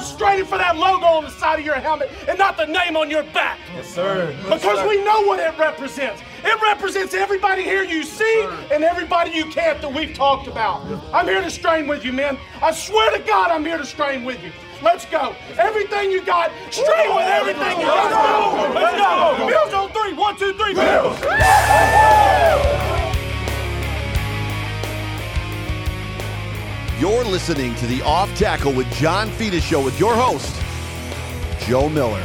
frustrated for that logo on the side of your helmet and not the name on your back. Yes, sir. Because we know what it represents. It represents everybody here you see and everybody you can't that we've talked about. I'm here to strain with you, man. I swear to God, I'm here to strain with you. Let's go. Everything you got, strain with everything you got. Let's go. Bills on 3. 1, 2, 3. Bills. You're listening to the Off Tackle with John Fina Show with your host, Joe Miller.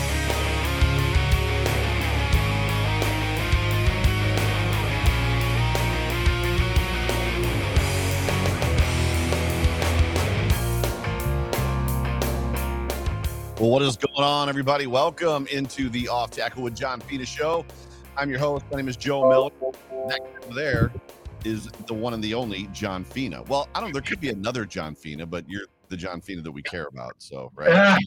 Well, what is going on, everybody? Welcome into the Off Tackle with John Fina Show. I'm your host. My name is Joe Miller. Next over there is the one and the only John Fina. Well, there could be another John Fina, but you're the John Fina that we care about. So, right?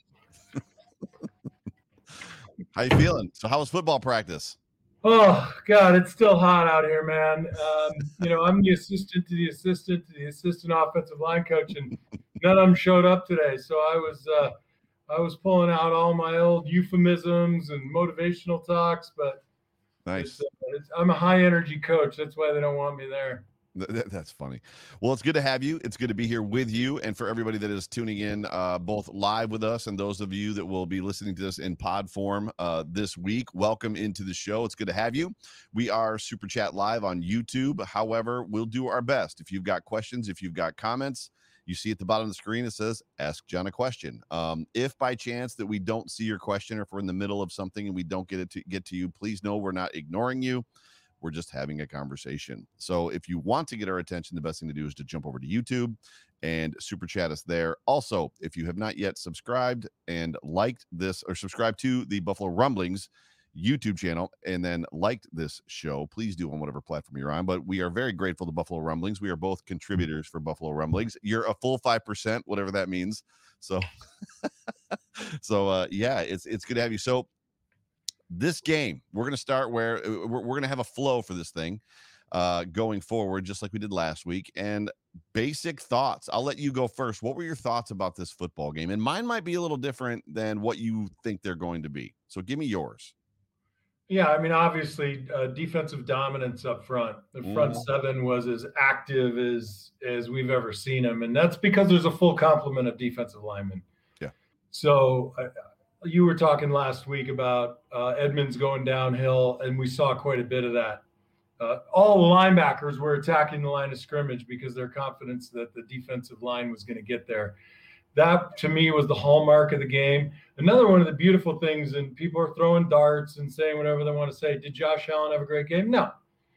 How you feeling? So, how was football practice? Oh, God, it's still hot out here, man. I'm the assistant to the assistant offensive line coach, and none of them showed up today. So I was pulling out all my old euphemisms and motivational talks, but nice. I'm a high energy coach. That's why they don't want me there. That's funny. Well, it's good to have you. It's good to be here with you. And for everybody that is tuning in, both live with us and those of you that will be listening to this in pod form this week, welcome into the show. It's good to have you. We are Super Chat Live on YouTube. However, we'll do our best. If you've got questions, if you've got comments, you see at the bottom of the screen, it says, ask John a question. If by chance that we don't see your question, or if we're in the middle of something and we don't get to you, please know we're not ignoring you. We're just having a conversation. So if you want to get our attention, the best thing to do is to jump over to YouTube and super chat us there. Also, if you have not yet subscribed and liked this, or subscribed to the Buffalo Rumblings YouTube channel and then liked this show, please do on whatever platform you're on. But we are very grateful to Buffalo Rumblings. We are both contributors for Buffalo Rumblings. You're a full 5%, whatever that means. So, yeah, it's good to have you. So this game, we're going to start where we're going to have a flow for this thing going forward, just like we did last week. And basic thoughts. I'll let you go first. What were your thoughts about this football game? And mine might be a little different than what you think they're going to be. So give me yours. Yeah, I mean, obviously, defensive dominance up front. The front seven was as active as we've ever seen them, and that's because there's a full complement of defensive linemen. Yeah. So you were talking last week about Edmonds going downhill, and we saw quite a bit of that. All the linebackers were attacking the line of scrimmage because their confidence that the defensive line was going to get there. That, to me, was the hallmark of the game. Another one of the beautiful things, and people are throwing darts and saying whatever they want to say. Did Josh Allen have a great game? No.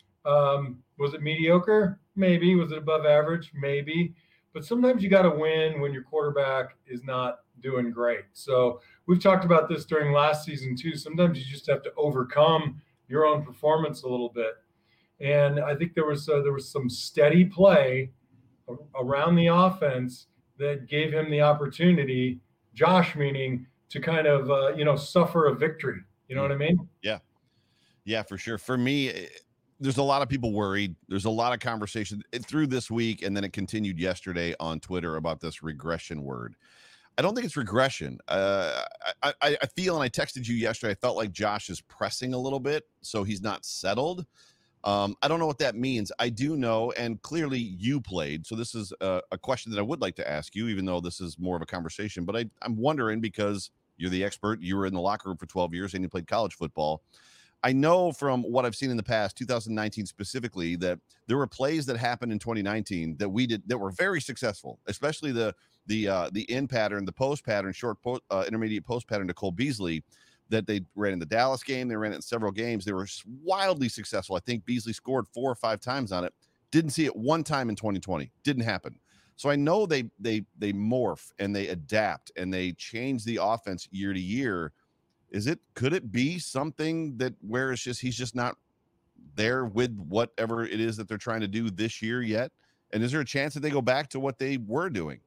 Was it mediocre? Maybe. Was it above average? Maybe. But sometimes you got to win when your quarterback is not doing great. So we've talked about this during last season too. Sometimes you just have to overcome your own performance a little bit. And I think there was some steady play around the offense that gave him the opportunity, Josh meaning, to kind of, suffer a victory. You know what I mean? Yeah. Yeah, for sure. For me, there's a lot of people worried. There's a lot of conversation through this week, and then it continued yesterday on Twitter about this regression word. I don't think it's regression. I feel, and I texted you yesterday, I felt like Josh is pressing a little bit, so he's not settled. I don't know what that means. I do know, and clearly you played. So this is a question that I would like to ask you, even though this is more of a conversation. But I'm wondering, because you're the expert, you were in the locker room for 12 years and you played college football. I know from what I've seen in the past, 2019 specifically, that there were plays that happened in 2019 that we did that were very successful, especially the in pattern, the post pattern, intermediate post pattern to Cole Beasley that they ran in the Dallas game. They ran it in several games. They were wildly successful. I think Beasley scored 4 or 5 times on it. Didn't see it one time in 2020. Didn't happen. So I know they morph and they adapt and they change the offense year to year. Could it be something that where he's just not there with whatever it is that they're trying to do this year yet? And is there a chance that they go back to what they were doing?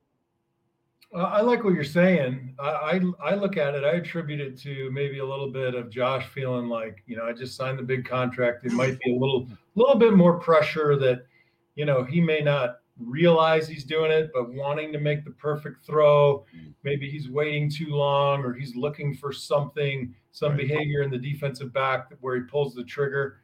I like what you're saying. I look at it, I attribute it to maybe a little bit of Josh feeling like, I just signed the big contract. It might be a little bit more pressure that, he may not realize he's doing it, but wanting to make the perfect throw. Maybe he's waiting too long, or he's looking for something, some behavior in the defensive back where he pulls the trigger.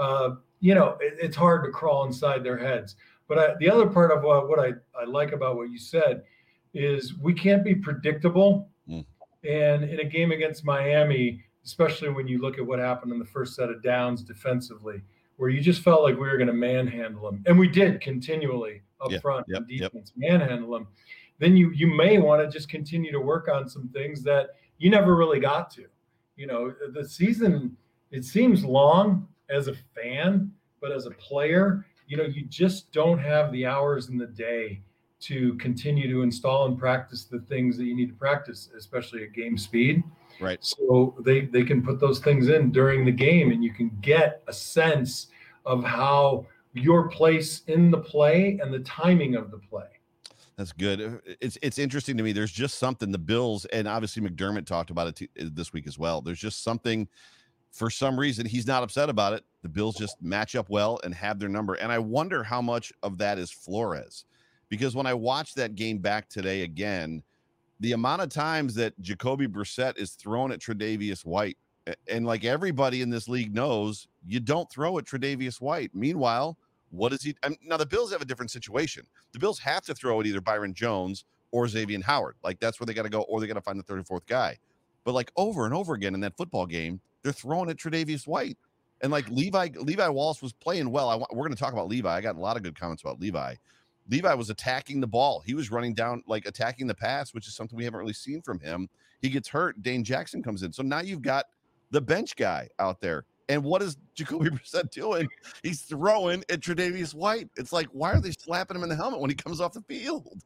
It's hard to crawl inside their heads. But the other part of what I like about what you said is we can't be predictable. And in a game against Miami, especially when you look at what happened in the first set of downs defensively, where you just felt like we were going to manhandle them, and we did continually up front in defense, manhandle them, then you may want to just continue to work on some things that you never really got to. The season, it seems long as a fan, but as a player, you just don't have the hours in the day to continue to install and practice the things that you need to practice, especially at game speed. Right. So they can put those things in during the game, and you can get a sense of how your place in the play and the timing of the play. That's good. It's interesting to me. There's just something the Bills, and obviously McDermott talked about it this week as well. There's just something, for some reason, he's not upset about it. The Bills just match up well and have their number. And I wonder how much of that is Flores, because when I watched that game back today again, the amount of times that Jacoby Brissett is thrown at Tre'Davious White, and like everybody in this league knows, you don't throw at Tre'Davious White. Meanwhile, what is he? Now the Bills have a different situation. The Bills have to throw at either Byron Jones or Xavier Howard. Like that's where they got to go, or they got to find the 34th guy. But like over and over again in that football game, they're throwing at Tre'Davious White. And like Levi Wallace was playing well. We're going to talk about Levi. I got a lot of good comments about Levi. Levi was attacking the ball. He was running down, like attacking the pass, which is something we haven't really seen from him. He gets hurt. Dane Jackson comes in. So now you've got the bench guy out there. And what is Jacoby Brissett doing? He's throwing at Tre'Davious White. It's like, why are they slapping him in the helmet when he comes off the field?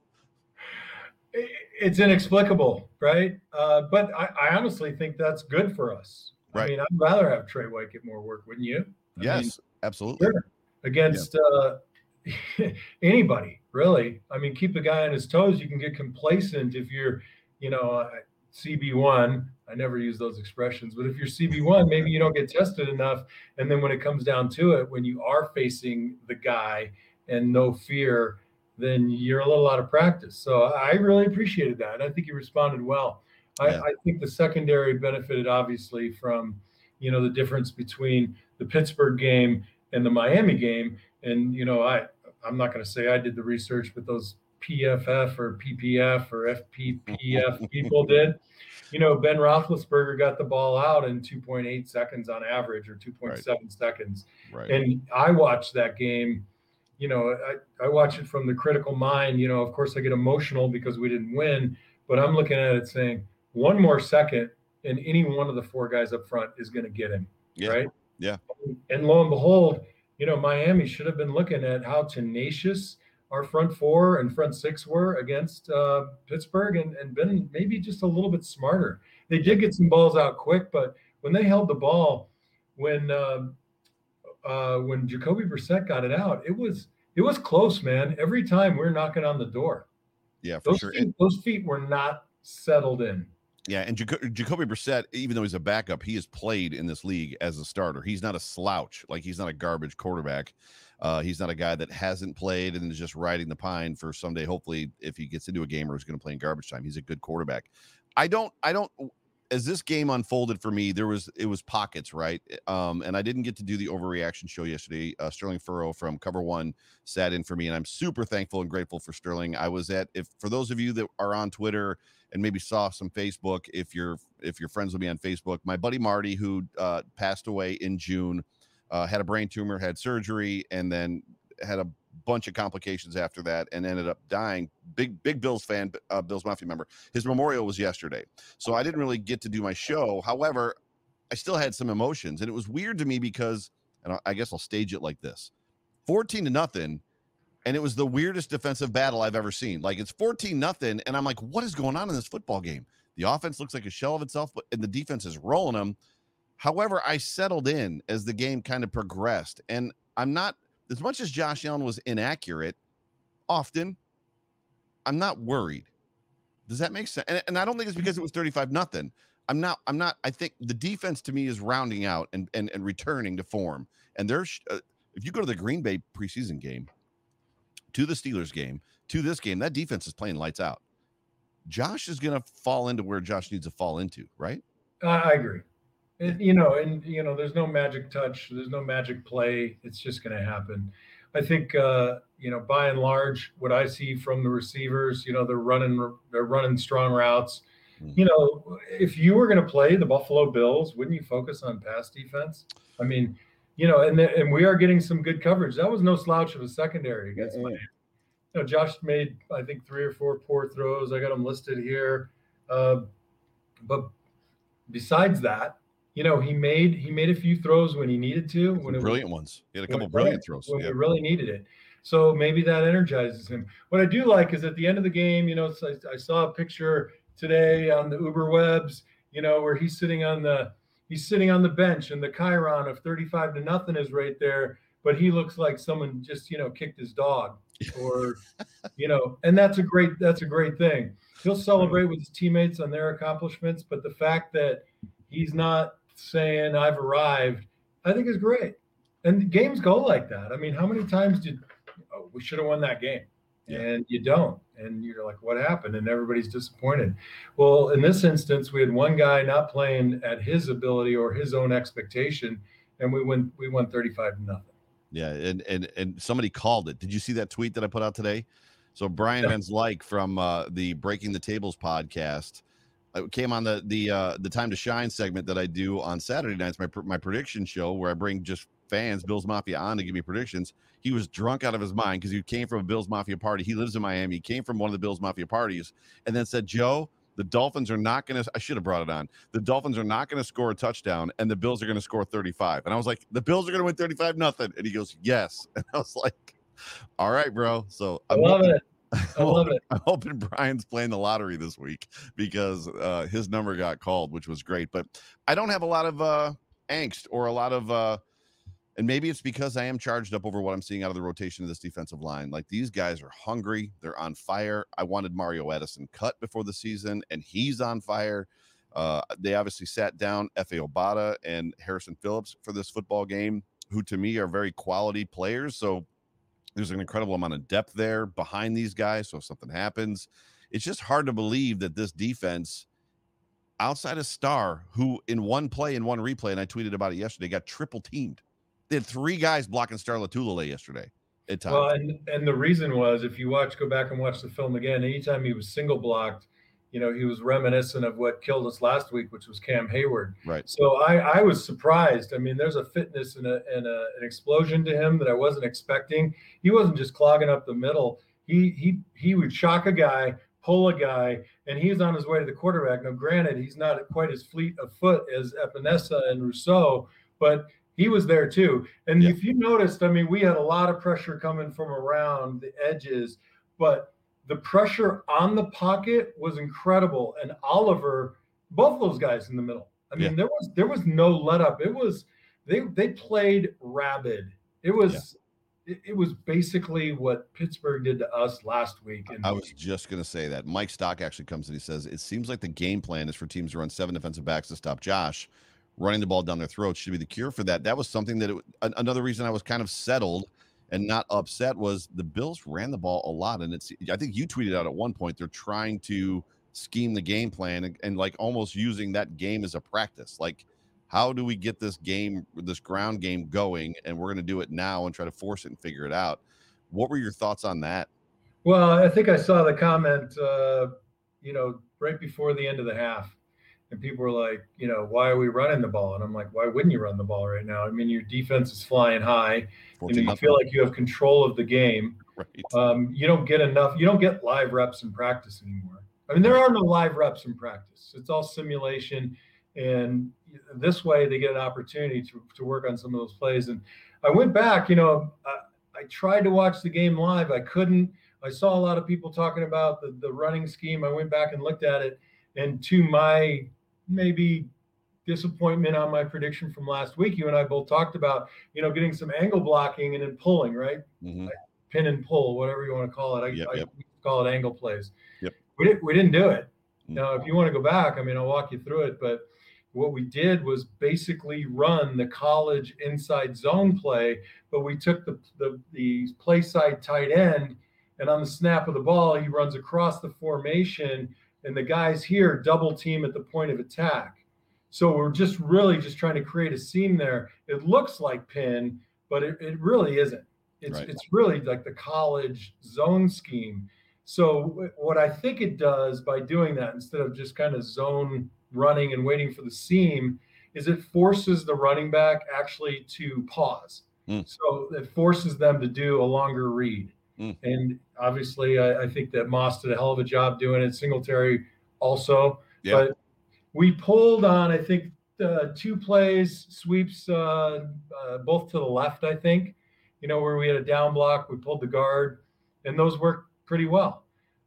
It's inexplicable, right? But I honestly think that's good for us. Right. I mean, I'd rather have Trey White get more work, wouldn't you? Yes, absolutely. Sure. Against anybody, really. I mean, keep the guy on his toes. You can get complacent if you're, CB1. I never use those expressions, but if you're CB1, maybe you don't get tested enough. And then when it comes down to it, when you are facing the guy and no fear, then you're a little out of practice. So I really appreciated that. And I think he responded well. I think the secondary benefited obviously from, the difference between the Pittsburgh game and the Miami game. And, I'm not going to say I did the research, but those PFF or PPF or FPPF people did. Ben Roethlisberger got the ball out in 2.8 seconds on average, or 2.7 seconds. Right. And I watched that game. I watch it from the critical mind. Of course, I get emotional because we didn't win, but I'm looking at it saying one more second, and any one of the four guys up front is going to get him. Yeah. Right. Yeah. And lo and behold, Miami should have been looking at how tenacious our front four and front six were against Pittsburgh, and been maybe just a little bit smarter. They did get some balls out quick, but when they held the ball, when Jacoby Brissett got it out, it was close, man. Every time we're knocking on the door. Yeah, for sure. Those feet were not settled in. Yeah, and Jacoby Brissett, even though he's a backup, he has played in this league as a starter. He's not a slouch. Like, he's not a garbage quarterback. He's not a guy that hasn't played and is just riding the pine for someday. Hopefully, if he gets into a game or is going to play in garbage time, he's a good quarterback. I don't. As this game unfolded for me, it was pockets, right? And I didn't get to do the overreaction show yesterday. Sterling Furrow from Cover One sat in for me, and I'm super thankful and grateful for Sterling. I was for those of you that are on Twitter and maybe saw some Facebook, if you're friends with me on Facebook, my buddy Marty, who passed away in June, had a brain tumor, had surgery, and then had a bunch of complications after that and ended up dying. Big Bills fan, Bills Mafia member. His memorial was yesterday, so I didn't really get to do my show. However, I still had some emotions, and it was weird to me because, and I guess I'll stage it like this: 14-0, and it was the weirdest defensive battle I've ever seen. Like, it's 14-0, and I'm like, what is going on in this football game? The offense looks like a shell of itself, and the defense is rolling them. However, I settled in as the game kind of progressed, and I'm not, as much as Josh Allen was inaccurate often, I'm not worried. Does that make sense? And I don't think it's because it was 35-0. I'm not, I think the defense to me is rounding out and returning to form. And there's, if you go to the Green Bay preseason game, to the Steelers game, to this game, that defense is playing lights out. Josh is going to fall into where Josh needs to fall into, right? I agree. And there's no magic touch. There's no magic play. It's just going to happen. I think, by and large, what I see from the receivers, they're running strong routes. Mm-hmm. If you were going to play the Buffalo Bills, wouldn't you focus on pass defense? I mean, and we are getting some good coverage. That was no slouch of a secondary against Miami. Josh made, I think, 3 or 4 poor throws. I got them listed here. But besides that, he made a few throws when he needed to. Brilliant ones. He had a couple brilliant throws. When we really needed it. So maybe that energizes him. What I do like is at the end of the game, I saw a picture today on the Uber webs, where he's sitting on the bench and the chyron of 35-0 is right there, but he looks like someone just, kicked his dog or, and that's a great thing. He'll celebrate with his teammates on their accomplishments, but the fact that he's not saying I've arrived, I think is great. And games go like that. I mean, how many times we should have won that game? And you don't. And you're like, what happened? And everybody's disappointed. Well, in this instance, we had one guy not playing at his ability or his own expectation, and we won 35-0. Yeah, and somebody called it. Did you see that tweet that I put out today? So Brian Van Slyke from the Breaking the Tables podcast came on the Time to Shine segment that I do on Saturday nights, my prediction show where I bring just fans, Bills Mafia, on to give me predictions. He was drunk out of his mind because he came from a Bills Mafia party. He lives in Miami. He came from one of the Bills Mafia parties and then said, Joe, the Dolphins are not going to – I should have brought it on. The Dolphins are not going to score a touchdown, and the Bills are going to score 35. And I was like, the Bills are going to win 35-0. And he goes, yes. And I was like, all right, bro. So I love it. I'm hoping Brian's playing the lottery this week because his number got called, which was great. But I don't have a lot of angst or a lot of and maybe it's because I am charged up over what I'm seeing out of the rotation of this defensive line. Like, these guys are hungry. They're on fire. I wanted Mario Edison cut before the season, and he's on fire. They obviously sat down Efe Obada and Harrison Phillips for this football game, who to me are very quality players. So there's an incredible amount of depth there behind these guys. So if something happens, it's just hard to believe that this defense, outside of Starr, who in one play, in one replay, and I tweeted about it yesterday, got triple teamed. They had 3 guys blocking Star Lotulelei yesterday at times. Well, and the reason was, if you go back and watch the film again, anytime he was single blocked, he was reminiscent of what killed us last week, which was Cam Hayward. Right. So I was surprised. I mean, there's a fitness and an explosion to him that I wasn't expecting. He wasn't just clogging up the middle. He would shock a guy, pull a guy, and he's on his way to the quarterback. Now, granted, he's not quite as fleet of foot as Epinesa and Rousseau, but he was there too. And if you noticed, I mean, we had a lot of pressure coming from around the edges, but the pressure on the pocket was incredible. And Oliver, both those guys in the middle. I mean, there was no let up. It was they played rabid. It was basically what Pittsburgh did to us last week. And I was just going to say that. Mike Stock actually comes and he says, it seems like the game plan is for teams to run 7 defensive backs to stop Josh. Running the ball down their throats should be the cure for that. That was something that another reason I was kind of settled and not upset was the Bills ran the ball a lot. And I think you tweeted out at one point, they're trying to scheme the game plan and like almost using that game as a practice. Like, how do we get this ground game going? And we're going to do it now and try to force it and figure it out. What were your thoughts on that? Well, I think I saw the comment, right before the end of the half. And people were like, why are we running the ball? And I'm like, why wouldn't you run the ball right now? I mean, your defense is flying high. You feel like you have control of the game. Right. You don't get live reps in practice anymore. I mean, there are no live reps in practice. It's all simulation. And this way they get an opportunity to work on some of those plays. And I went back, I tried to watch the game live. I couldn't. I saw a lot of people talking about the running scheme. I went back and looked at it. And to my maybe disappointment on my prediction from last week, you and I both talked about, getting some angle blocking and then pulling, right? Mm-hmm. Like pin and pull, whatever you want to call it. I call it angle plays. Yep. We didn't do it. Mm-hmm. Now, if you want to go back, I mean, I'll walk you through it. But, what we did was basically run the college inside zone play, but we took the play side tight end, and on the snap of the ball, he runs across the formation, and the guys here double team at the point of attack. So we're just really just trying to create a seam there. It looks like pin, but it really isn't. It's really like the college zone scheme. So what I think it does by doing that, instead of just kind of zone running and waiting for the seam, is it forces the running back actually to pause. So it forces them to do a longer read. And obviously, I think that Moss did a hell of a job doing it. Singletary also. Yeah. But we pulled on, I think, 2 plays, sweeps, both to the left, I think, where we had a down block, we pulled the guard, and those worked pretty well.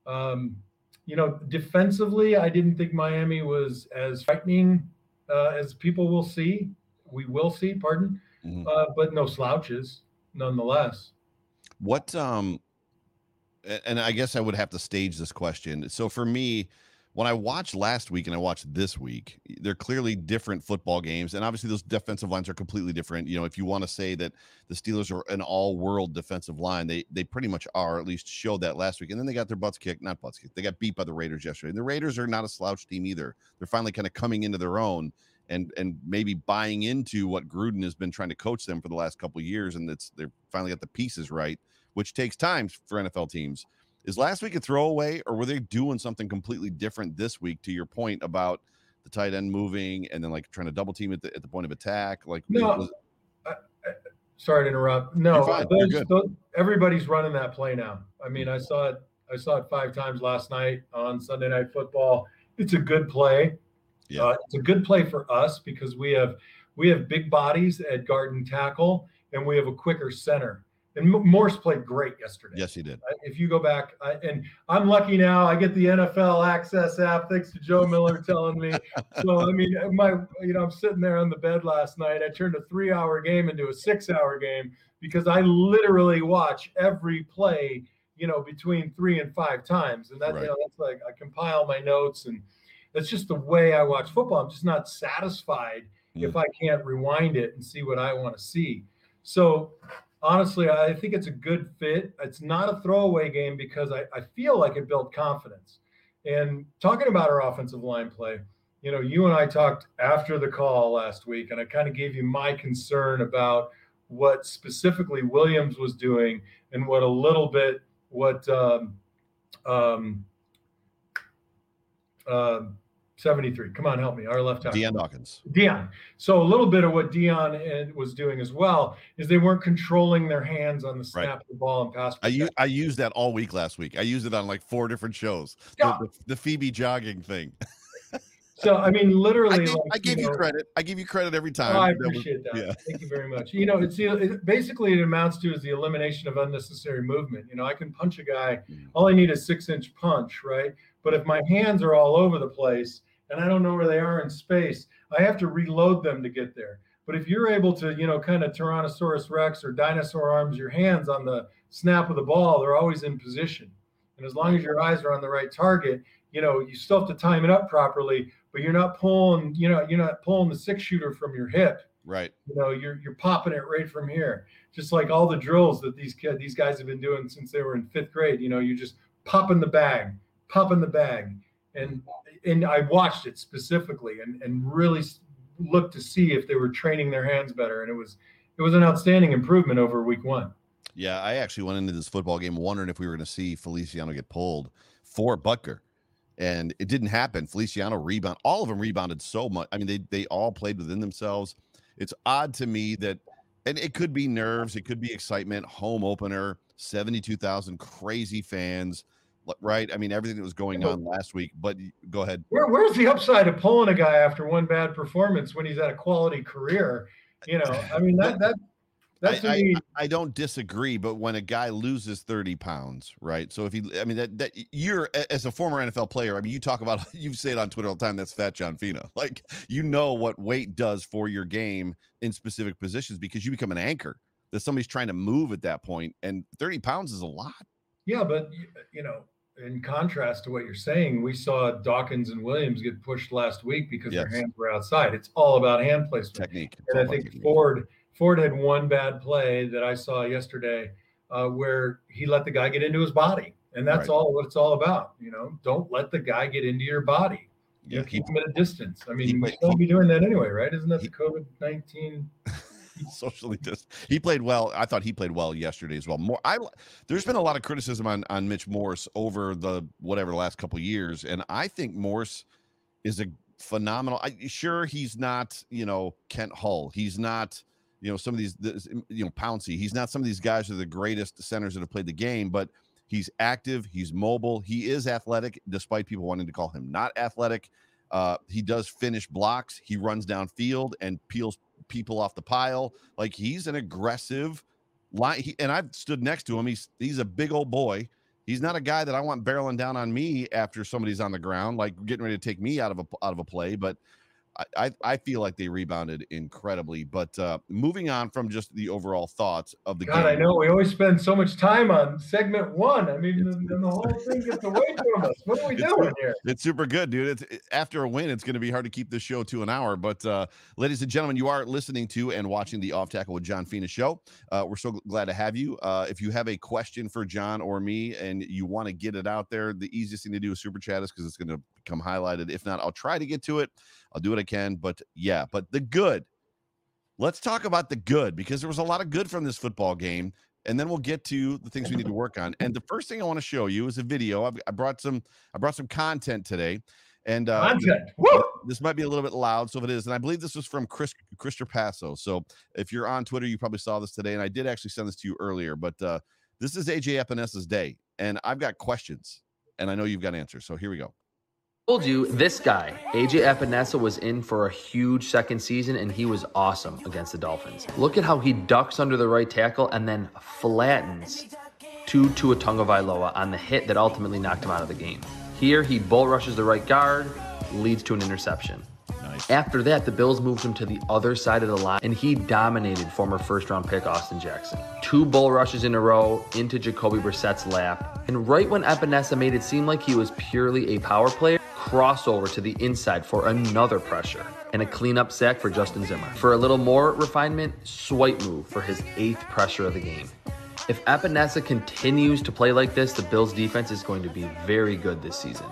Defensively, I didn't think Miami was as frightening as people will see. We will see, but no slouches nonetheless. What, and I guess I would have to stage this question. So for me, when I watched last week and I watched this week, they're clearly different football games. And obviously those defensive lines are completely different. If you want to say that the Steelers are an all-world defensive line, they pretty much are, at least showed that last week. And then they got their not butts kicked. They got beat by the Raiders yesterday. And the Raiders are not a slouch team either. They're finally kind of coming into their own and maybe buying into what Gruden has been trying to coach them for the last couple of years. And they're finally got the pieces right, which takes time for NFL teams. Is last week a throwaway, or were they doing something completely different this week, to your point about the tight end moving and then like trying to double team at the point of attack? Like, no, sorry to interrupt. No, You're good. Everybody's running that play now. I mean, I saw it 5 times last night on Sunday Night Football. It's a good play. Yeah. It's a good play for us because we have big bodies at guard and tackle, and we have a quicker center. And Morse played great yesterday. Yes, he did. If you go back, and I'm lucky now. I get the NFL Access app thanks to Joe Miller telling me. So I mean, I'm sitting there on the bed last night. I turned a 3-hour game into a 6-hour game because I literally watch every play, between 3 and 5 times, and that Right. that's like I compile my notes, and that's just the way I watch football. I'm just not satisfied if I can't rewind it and see what I want to see. So. Honestly, I think it's a good fit. It's not a throwaway game because I feel like it built confidence. And talking about our offensive line play, you and I talked after the call last week, and I kind of gave you my concern about what specifically Williams was doing and what 73. Come on, help me. Our left tackle. Deion Dawkins. So a little bit of what Deion was doing as well is they weren't controlling their hands on the snap of the ball and pass. I used that all week last week. I used it on like 4 different shows. Yeah. The Phoebe jogging thing. So I mean, literally, I give you credit. I give you credit every time. I appreciate that. Yeah. Thank you very much. Basically it amounts to is the elimination of unnecessary movement. I can punch a guy. All I need is 6-inch punch, right? But if my hands are all over the place and I don't know where they are in space, I have to reload them to get there. But if you're able to, kind of Tyrannosaurus Rex or dinosaur arms your hands on the snap of the ball, they're always in position. And as long as your eyes are on the right target, you still have to time it up properly, but you're not pulling, you're not pulling the 6-shooter from your hip. Right. You're popping it right from here. Just like all the drills that these guys have been doing since they were in 5th grade, you just pop in the bag. And I watched it specifically and really looked to see if they were training their hands better. And it was an outstanding improvement over week 1. Yeah, I actually went into this football game wondering if we were going to see Feliciano get pulled for Butker. And it didn't happen. Feliciano rebound. All of them rebounded so much. I mean, they all played within themselves. It's odd to me that, and it could be nerves, it could be excitement, home opener, 72,000 crazy fans. Right. I mean, everything that was going on last week, but go ahead. Where's the upside of pulling a guy after one bad performance when he's had a quality career? I mean, that's to me. I don't disagree, but when a guy loses 30 pounds, right? So if that you're, as a former NFL player, I mean, you say it on Twitter all the time, that's Fat John Fina. Like, what weight does for your game in specific positions because you become an anchor that somebody's trying to move at that point. And 30 pounds is a lot. Yeah, but in contrast to what you're saying, we saw Dawkins and Williams get pushed last week because their hands were outside. It's all about hand placement. Technique. And I think Ford had one bad play that I saw yesterday where he let the guy get into his body. And that's all what it's all about. Don't let the guy get into your body. Keep him at a distance. I mean, we shouldn't be doing that anyway, right? Isn't that the COVID-19? Socially distant. He played well. I thought he played well yesterday as well. There's been a lot of criticism on Mitch Morse over the last couple of years, and I think Morse is a phenomenal. Sure, he's not Kent Hull. He's not some of these Pouncey. He's not some of these guys who are the greatest centers that have played the game, but he's active. He's mobile. He is athletic, despite people wanting to call him not athletic. He does finish blocks. He runs downfield and peels people off the pile. Like, he's an aggressive line. And I've stood next to him. He's a big old boy. He's not a guy that I want barreling down on me after somebody's on the ground, like getting ready to take me out of a play. But I feel like they rebounded incredibly. But moving on from just the overall thoughts of the game. I know we always spend so much time on segment one. I mean, the whole thing gets away from us. What are we doing here? It's super good, dude. After a win, it's going to be hard to keep this show to an hour. But ladies and gentlemen, you are listening to and watching the Off Tackle with John Fina show. We're so glad to have you. If you have a question for John or me and you want to get it out there, the easiest thing to do is super chat us, because it's going to become highlighted. If not, I'll try to get to it. I'll do what I can, but the good. Let's talk about the good, because there was a lot of good from this football game, and then we'll get to the things we need to work on. And the first thing I want to show you is a video. I brought some content today, and this might be a little bit loud, so if it is, and I believe this was from Chris Trapasso. So if you're on Twitter, you probably saw this today, and I did actually send this to you earlier. But this is AJ Epenesa's day, and I've got questions, and I know you've got answers. So here we go. Told you this guy, AJ Epinesa, was in for a huge second season, and he was awesome against the Dolphins. Look at how he ducks under the right tackle and then flattens Tua Tagovailoa on the hit that ultimately knocked him out of the game. Here, he bull rushes the right guard, leads to an interception. Nice. After that, the Bills moved him to the other side of the line, and he dominated former first-round pick Austin Jackson. 2 bull rushes in a row into Jacoby Brissett's lap, and right when Epinesa made it seem like he was purely a power player, crossover to the inside for another pressure, and a cleanup sack for Justin Zimmer. For a little more refinement, swipe move for his 8th pressure of the game. If Epinesa continues to play like this, the Bills defense is going to be very good this season.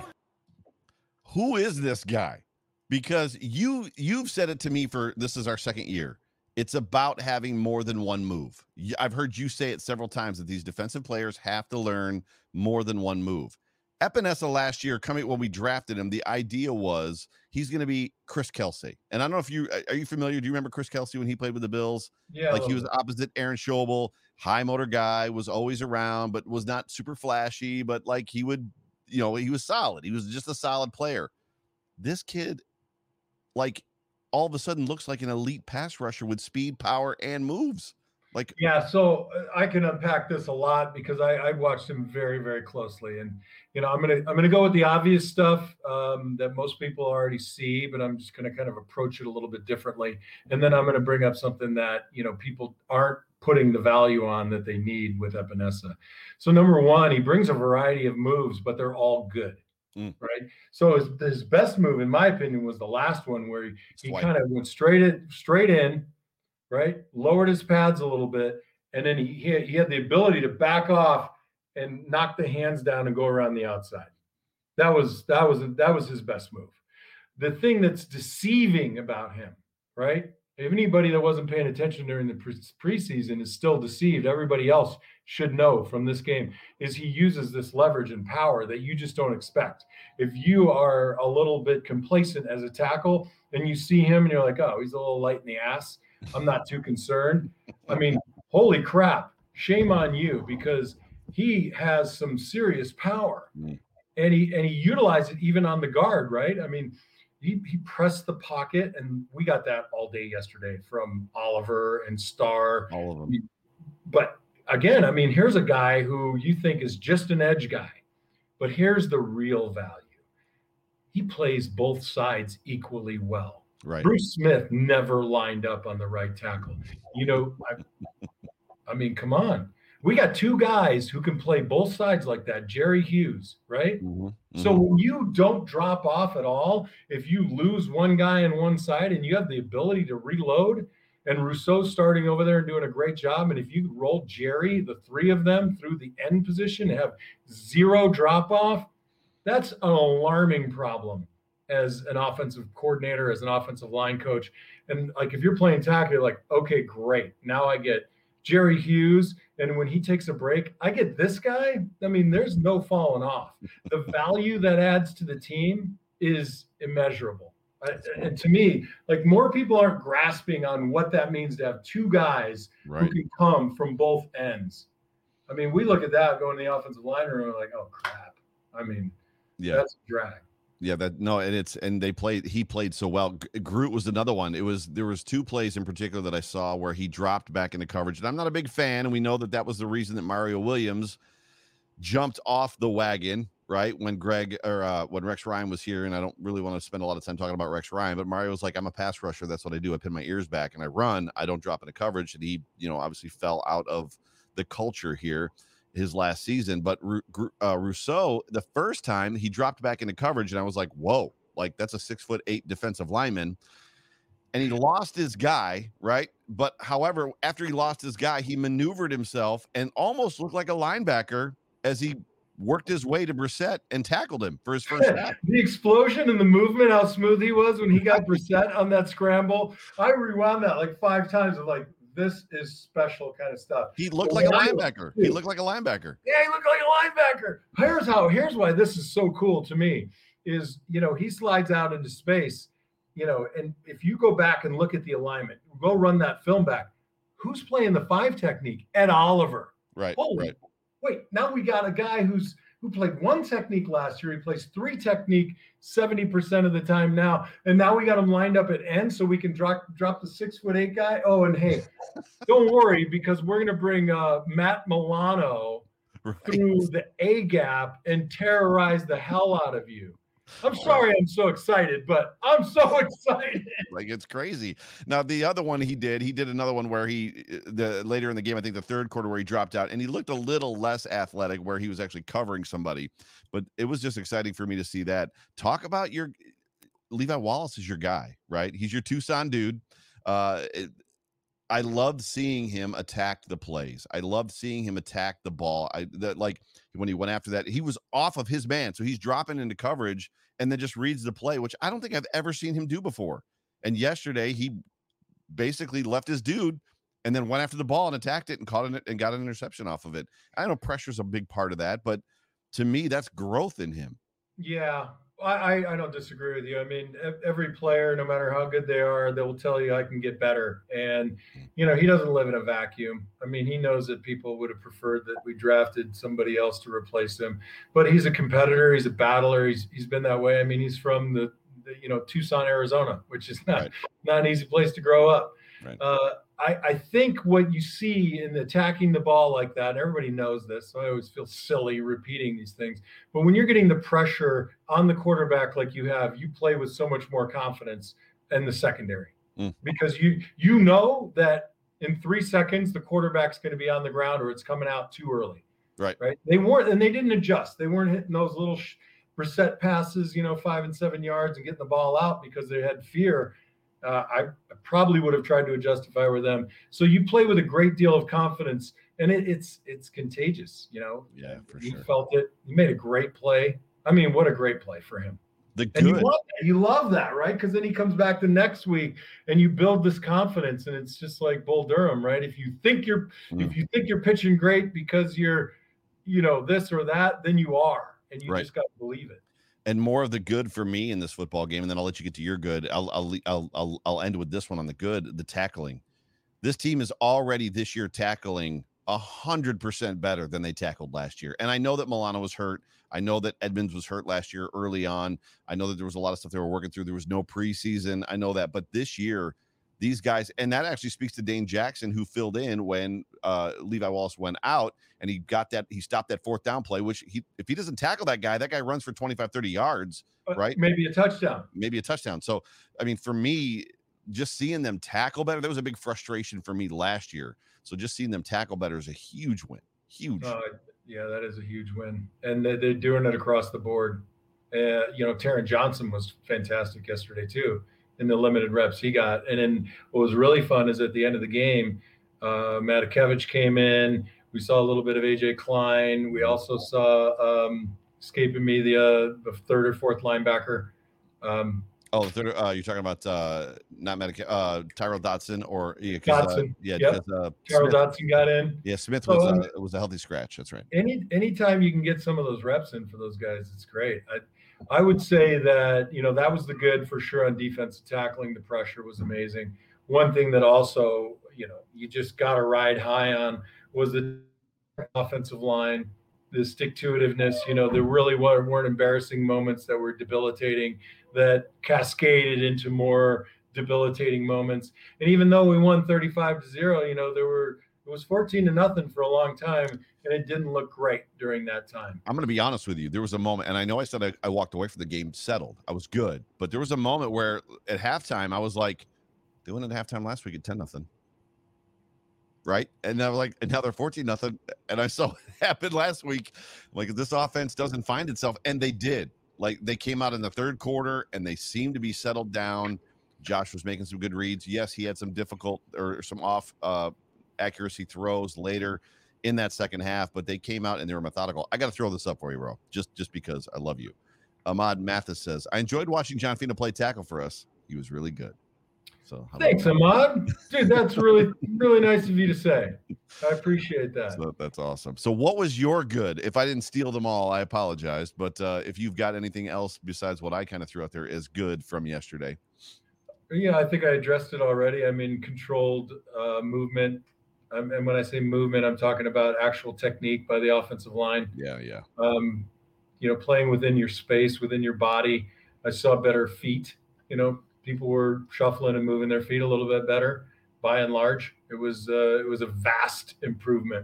Who is this guy? Because you've said it to me this is our second year. It's about having more than one move. I've heard you say it several times that these defensive players have to learn more than one move. Epinesa last year, when we drafted him, the idea was he's going to be Chris Kelsey. And I don't know if are you familiar? Do you remember Chris Kelsey when he played with the Bills? Yeah. Like, he was opposite Aaron Schobel, high motor guy, was always around, but was not super flashy. But like, he would, he was solid. He was just a solid player. This kid, like, all of a sudden looks like an elite pass rusher with speed, power, and moves. Like, yeah, so I can unpack this a lot because I watched him very, very closely, and I'm gonna go with the obvious stuff that most people already see, but I'm just gonna kind of approach it a little bit differently, and then I'm gonna bring up something that people aren't putting the value on that they need with Epinesa. So number one, he brings a variety of moves, but they're all good. Right. So his best move, in my opinion, was the last one where he kind of went straight in, right? Lowered his pads a little bit, and then he had the ability to back off and knock the hands down and go around the outside. That was his best move. The thing that's deceiving about him, right? If anybody that wasn't paying attention during the preseason is still deceived, everybody else should know from this game, is he uses this leverage and power that you just don't expect. If you are a little bit complacent as a tackle and you see him and you're like, oh, he's a little light in the ass, I'm not too concerned. I mean, holy crap, shame on you, because he has some serious power. And he utilized it even on the guard, right? I mean, he pressed the pocket, and we got that all day yesterday from Oliver and Starr. All of them. But again, I mean, here's a guy who you think is just an edge guy, but here's the real value. He plays both sides equally well. Right. Bruce Smith never lined up on the right tackle. I mean, come on. We got two guys who can play both sides like that. Jerry Hughes, right? Mm-hmm. So when you don't drop off at all, if you lose one guy on one side and you have the ability to reload, and Rousseau's starting over there and doing a great job, and if you roll Jerry, the three of them through the end position and have zero drop off, that's an alarming problem as an offensive coordinator, as an offensive line coach. And like if you're playing tackle, you're like, okay, great. Now I get Jerry Hughes, and when he takes a break, I get this guy. I mean, there's no falling off. The value that adds to the team is immeasurable. And to me, like more people aren't grasping on what that means to have two guys Right. who can come from both ends. I mean, we look at that going to the offensive line room and we're like, oh crap. I mean, that's a drag. Yeah, he played so well. Groot was another one. There was two plays in particular that I saw where he dropped back into coverage, and I'm not a big fan, and we know that was the reason that Mario Williams jumped off the wagon, right? When when Rex Ryan was here, and I don't really want to spend a lot of time talking about Rex Ryan, but Mario was like, I'm a pass rusher. That's what I do. I pin my ears back and I run. I don't drop into coverage. And he, obviously fell out of the culture here his last season. But Rousseau, the first time he dropped back into coverage, and I was like, whoa, like that's a 6'8" defensive lineman. And he lost his guy, right? But however, after he lost his guy, he maneuvered himself and almost looked like a linebacker as he worked his way to Brissett and tackled him for his first snap. The explosion and the movement, how smooth he was when he got Brissett on that scramble. I rewound that like 5 times of like, this is special kind of stuff. He looked like a linebacker. He looked like a linebacker. Yeah, he looked like a linebacker. Here's why this is so cool to me is, he slides out into space, and if you go back and look at the alignment, go run that film back. Who's playing the 5 technique? Ed Oliver. Right. Holy, wait, now we got a guy who played 1 technique last year. He plays 3 technique 70% of the time now. And now we got him lined up at end so we can drop the 6'8" guy. Oh, and hey, don't worry, because we're going to bring Matt Milano through the A gap and terrorize the hell out of you. I'm sorry I'm so excited, but I'm so excited. Like, it's crazy. Now, the other one he did another one where later in the game, I think the third quarter, where he dropped out and he looked a little less athletic, where he was actually covering somebody. But it was just exciting for me to see that. Talk about Levi Wallace is your guy, right? He's your Tucson dude. I loved seeing him attack the plays. I loved seeing him attack the ball. When he went after that, he was off of his man. So he's dropping into coverage and then just reads the play, which I don't think I've ever seen him do before. And yesterday he basically left his dude and then went after the ball and attacked it and caught it and got an interception off of it. I know pressure's a big part of that, but to me, that's growth in him. Yeah. I don't disagree with you. I mean, every player, no matter how good they are, they will tell you I can get better. And, he doesn't live in a vacuum. I mean, he knows that people would have preferred that we drafted somebody else to replace him. But he's a competitor. He's a battler. He's been that way. I mean, he's from the Tucson, Arizona, which is not an easy place to grow up. Right. I think what you see in attacking the ball like that, everybody knows this, so I always feel silly repeating these things. But when you're getting the pressure on the quarterback like you have, you play with so much more confidence in the secondary because you know that in 3 seconds the quarterback's going to be on the ground or it's coming out too early. Right. They didn't adjust. They weren't hitting those little Brissett passes, 5 and 7 yards and getting the ball out because they had fear. I probably would have tried to adjust if I were them. So you play with a great deal of confidence, and it's contagious. Yeah, for sure. He felt it. He made a great play. I mean, what a great play for him. You love that, right? Because then he comes back the next week, and you build this confidence, and it's just like Bull Durham, right? If you think you're pitching great because you're, this or that, then you are, and you just got to believe it. And more of the good for me in this football game, and then I'll let you get to your good. I'll end with this one on the good, the tackling. This team is already this year tackling 100% better than they tackled last year. And I know that Milano was hurt. I know that Edmonds was hurt last year early on. I know that there was a lot of stuff they were working through. There was no preseason. I know that. But this year, these guys, and that actually speaks to Dane Jackson, who filled in when Levi Wallace went out, and he stopped that 4th down play, which if he doesn't tackle that guy runs for 25, 30 yards, right? Maybe a touchdown. So, I mean, for me, just seeing them tackle better, that was a big frustration for me last year. So just seeing them tackle better is a huge win. Huge. Yeah, that is a huge win. And they're doing it across the board. Taron Johnson was fantastic yesterday too in the limited reps he got. And then what was really fun is at the end of the game, Matakevich came in. We saw a little bit of AJ Klein. We also saw escaping me the third or fourth linebacker. The third. You're talking about not Tyrell Dodson or Dodson. Tyrell Dodson got in. Yeah, Smith was a healthy scratch. That's right. Anytime you can get some of those reps in for those guys, it's great. I would say that that was the good for sure on defensive tackling. The pressure was amazing. One thing that also you just got to ride high on was the offensive line, the stick-to-itiveness. There really weren't embarrassing moments that were debilitating that cascaded into more debilitating moments. And even though we won 35-0, it was 14-0 for a long time, and it didn't look great during that time. I'm going to be honest with you. There was a moment, and I know I said I walked away from the game settled. I was good, but there was a moment where at halftime I was like, they went at halftime last week at 10-0. Right. And now now they're 14-0. And I saw it happen last week. Like, this offense doesn't find itself. And they did. Like, they came out in the third quarter and they seemed to be settled down. Josh was making some good reads. Yes, he had some difficult or some off accuracy throws later in that second half, but they came out and they were methodical. I got to throw this up for you, bro, just because I love you. Ahmad Mathis says, I enjoyed watching John Fina play tackle for us. He was really good. So thanks, Ahmad. Dude, that's really, really nice of you to say. I appreciate that. So that's awesome. So what was your good? If I didn't steal them all, I apologize. But if you've got anything else besides what I kind of threw out there as good from yesterday. Yeah, I think I addressed it already. I mean, controlled movement. And when I say movement, I'm talking about actual technique by the offensive line. Yeah. Playing within your space, within your body. I saw better feet. People were shuffling and moving their feet a little bit better. By and large, it was a vast improvement.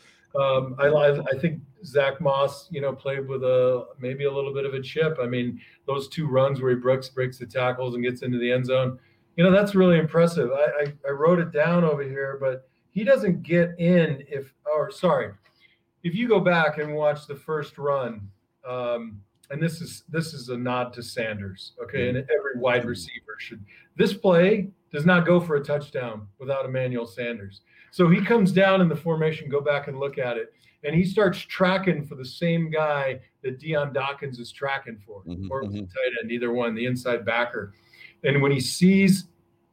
I think Zach Moss, played with maybe a little bit of a chip. I mean, those two runs where he breaks the tackles and gets into the end zone, that's really impressive. I wrote it down over here, but he doesn't get in if you go back and watch the first run, and this is a nod to Sanders, okay? And every wide receiver should. This play does not go for a touchdown without Emmanuel Sanders. So he comes down in the formation, go back and look at it, and he starts tracking for the same guy that Deion Dawkins is tracking for, or the tight end, either one, the inside backer. And when he sees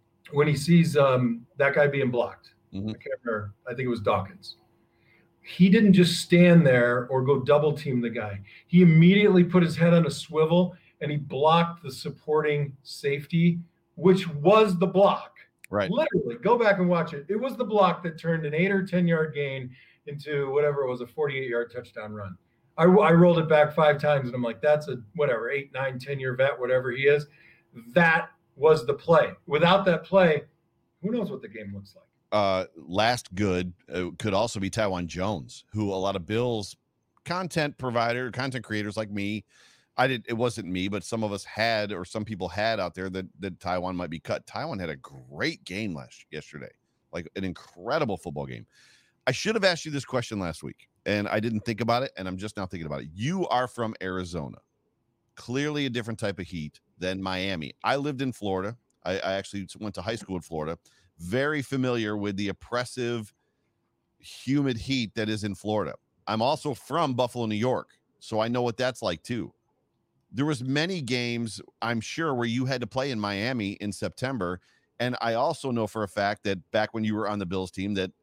that guy being blocked, I can't remember, I think it was Dawkins. He didn't just stand there or go double team the guy. He immediately put his head on a swivel and he blocked the supporting safety, which was the block. Right. Literally, go back and watch it. It was the block that turned an 8 or 10 yard gain into whatever it was, a 48-yard touchdown run. I rolled it back 5 times and I'm like, that's a 8, 9, 10-year vet, whatever he is. That was the play. Without that play, who knows what the game looks like. Last good could also be Taiwan Jones, who a lot of Bills content creators like me, it wasn't me, but some of us had, or some people had out there that Taiwan might be cut. Taiwan had a great game yesterday, like an incredible football game. I should have asked you this question last week and I didn't think about it. And I'm just now thinking about it. You are from Arizona, clearly a different type of heat than Miami. I lived in Florida. I actually went to high school in Florida. Very familiar with the oppressive, humid heat that is in Florida. I'm also from Buffalo, New York, so I know what that's like too. There was many games, I'm sure, where you had to play in Miami in September, and I also know for a fact that back when you were on the Bills team that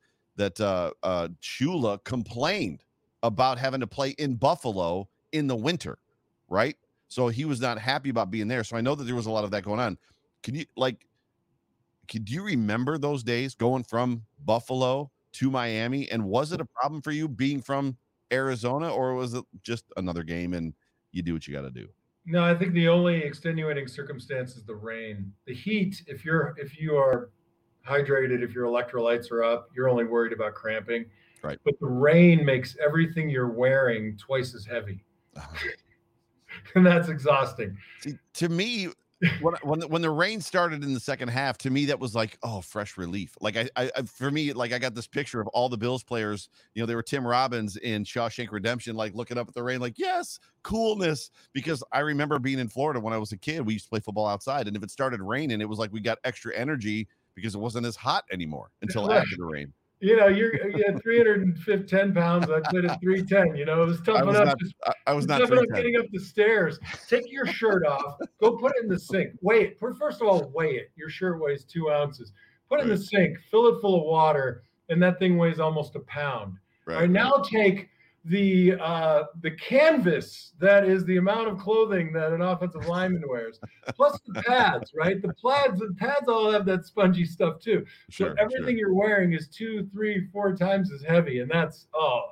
Shula complained about having to play in Buffalo in the winter, right? So he was not happy about being there. So I know that there was a lot of that going on. Could you remember those days going from Buffalo to Miami? And was it a problem for you being from Arizona, or was it just another game and you do what you got to do? No, I think the only extenuating circumstance is the rain. The heat, if you are hydrated, if your electrolytes are up, you're only worried about cramping. Right. But the rain makes everything you're wearing twice as heavy. And that's exhausting. See, to me, when the rain started in the second half, to me that was like, oh, fresh relief. Like I for me, like I got this picture of all the Bills players. They were Tim Robbins in Shawshank Redemption, like looking up at the rain, like, yes, coolness. Because I remember being in Florida when I was a kid, we used to play football outside, and if it started raining, it was like we got extra energy because it wasn't as hot anymore until after the rain. You're 310 pounds. I played at 310. It was tough enough. I was not tough enough getting up the stairs. Take your shirt off. Go put it in the sink. Weigh it. First of all, weigh it. Your shirt weighs 2 ounces. Put it in the sink. Fill it full of water, and that thing weighs almost a pound. Right. Now take the canvas that is the amount of clothing that an offensive lineman wears, plus the pads, right? The pads all have that spongy stuff too. So everything you're wearing is 2, 3, 4 times as heavy, and that's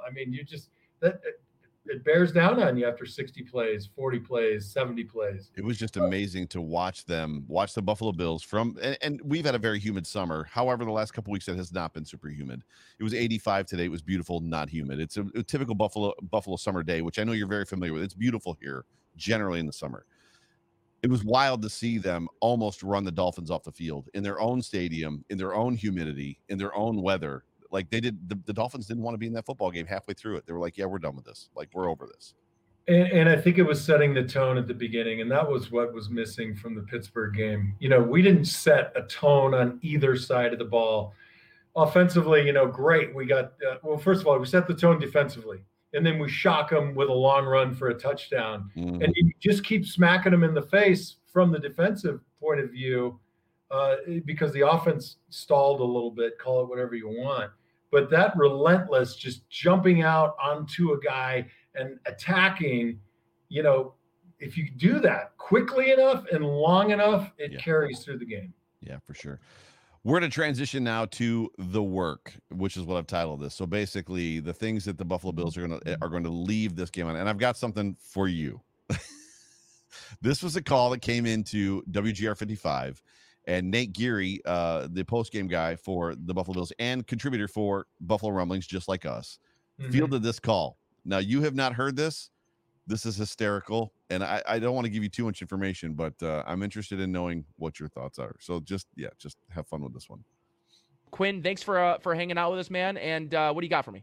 it bears down on you after 60 plays, 40 plays, 70 plays. It was just amazing to watch the Buffalo Bills and we've had a very humid summer. However, the last couple of weeks, it has not been super humid. It was 85 today. It was beautiful, not humid. It's a typical Buffalo summer day, which I know you're very familiar with. It's beautiful here, generally in the summer. It was wild to see them almost run the Dolphins off the field in their own stadium, in their own humidity, in their own weather. Like the Dolphins didn't want to be in that football game halfway through it. They were like, yeah, we're done with this. Like, we're over this. And I think it was setting the tone at the beginning, and that was what was missing from the Pittsburgh game. We didn't set a tone on either side of the ball. Offensively, great. We got first of all, we set the tone defensively, and then we shock them with a long run for a touchdown. Mm-hmm. And you just keep smacking them in the face from the defensive point of view. Because the offense stalled a little bit, call it whatever you want. But that relentless just jumping out onto a guy and attacking, if you do that quickly enough and long enough, it carries through the game. Yeah, for sure. We're going to transition now to the work, which is what I've titled this. So basically the things that the Buffalo Bills are going to leave this game on. And I've got something for you. This was a call that came into WGR 55. And Nate Geary, the post-game guy for the Buffalo Bills and contributor for Buffalo Rumblings, just like us, fielded this call. Now, you have not heard this. This is hysterical. And I don't want to give you too much information, but I'm interested in knowing what your thoughts are. So just have fun with this one. Quinn, thanks for hanging out with us, man. And what do you got for me?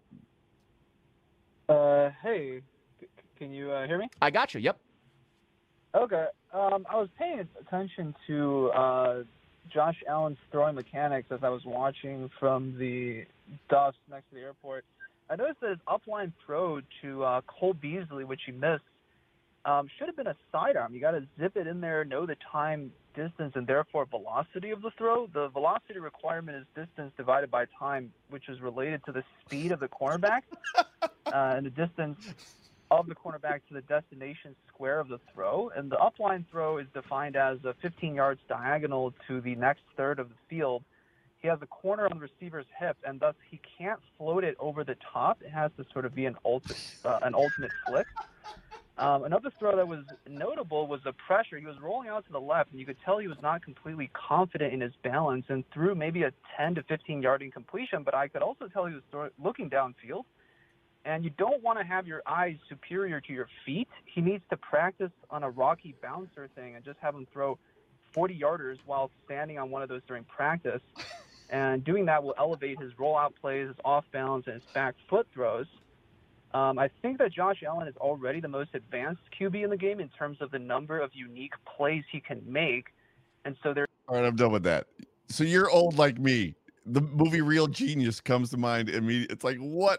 Hey, can you hear me? I got you. Yep. Okay. I was paying attention to Josh Allen's throwing mechanics as I was watching from the dust next to the airport. I noticed that his upline throw to Cole Beasley, which he missed, should have been a sidearm. You got to zip it in there, know the time, distance, and therefore velocity of the throw. The velocity requirement is distance divided by time, which is related to the speed of the cornerback and the distance of the cornerback to the destination square of the throw. And the upline throw is defined as 15 yards diagonal to the next third of the field. He has a corner on the receiver's hip, and thus he can't float it over the top. It has to sort of be an ultimate flick. Another throw that was notable was the pressure. He was rolling out to the left, and you could tell he was not completely confident in his balance and threw maybe a 10 to 15-yard incompletion, but I could also tell he was looking downfield. And you don't want to have your eyes superior to your feet. He needs to practice on a rocky bouncer thing and just have him throw 40-yarders while standing on one of those during practice. And doing that will elevate his rollout plays, his off-balance, and his back foot throws. I think that Josh Allen is already the most advanced QB in the game in terms of the number of unique plays he can make. And so there. All right, I'm done with that. So you're old like me. The movie Real Genius comes to mind immediately. It's like, what?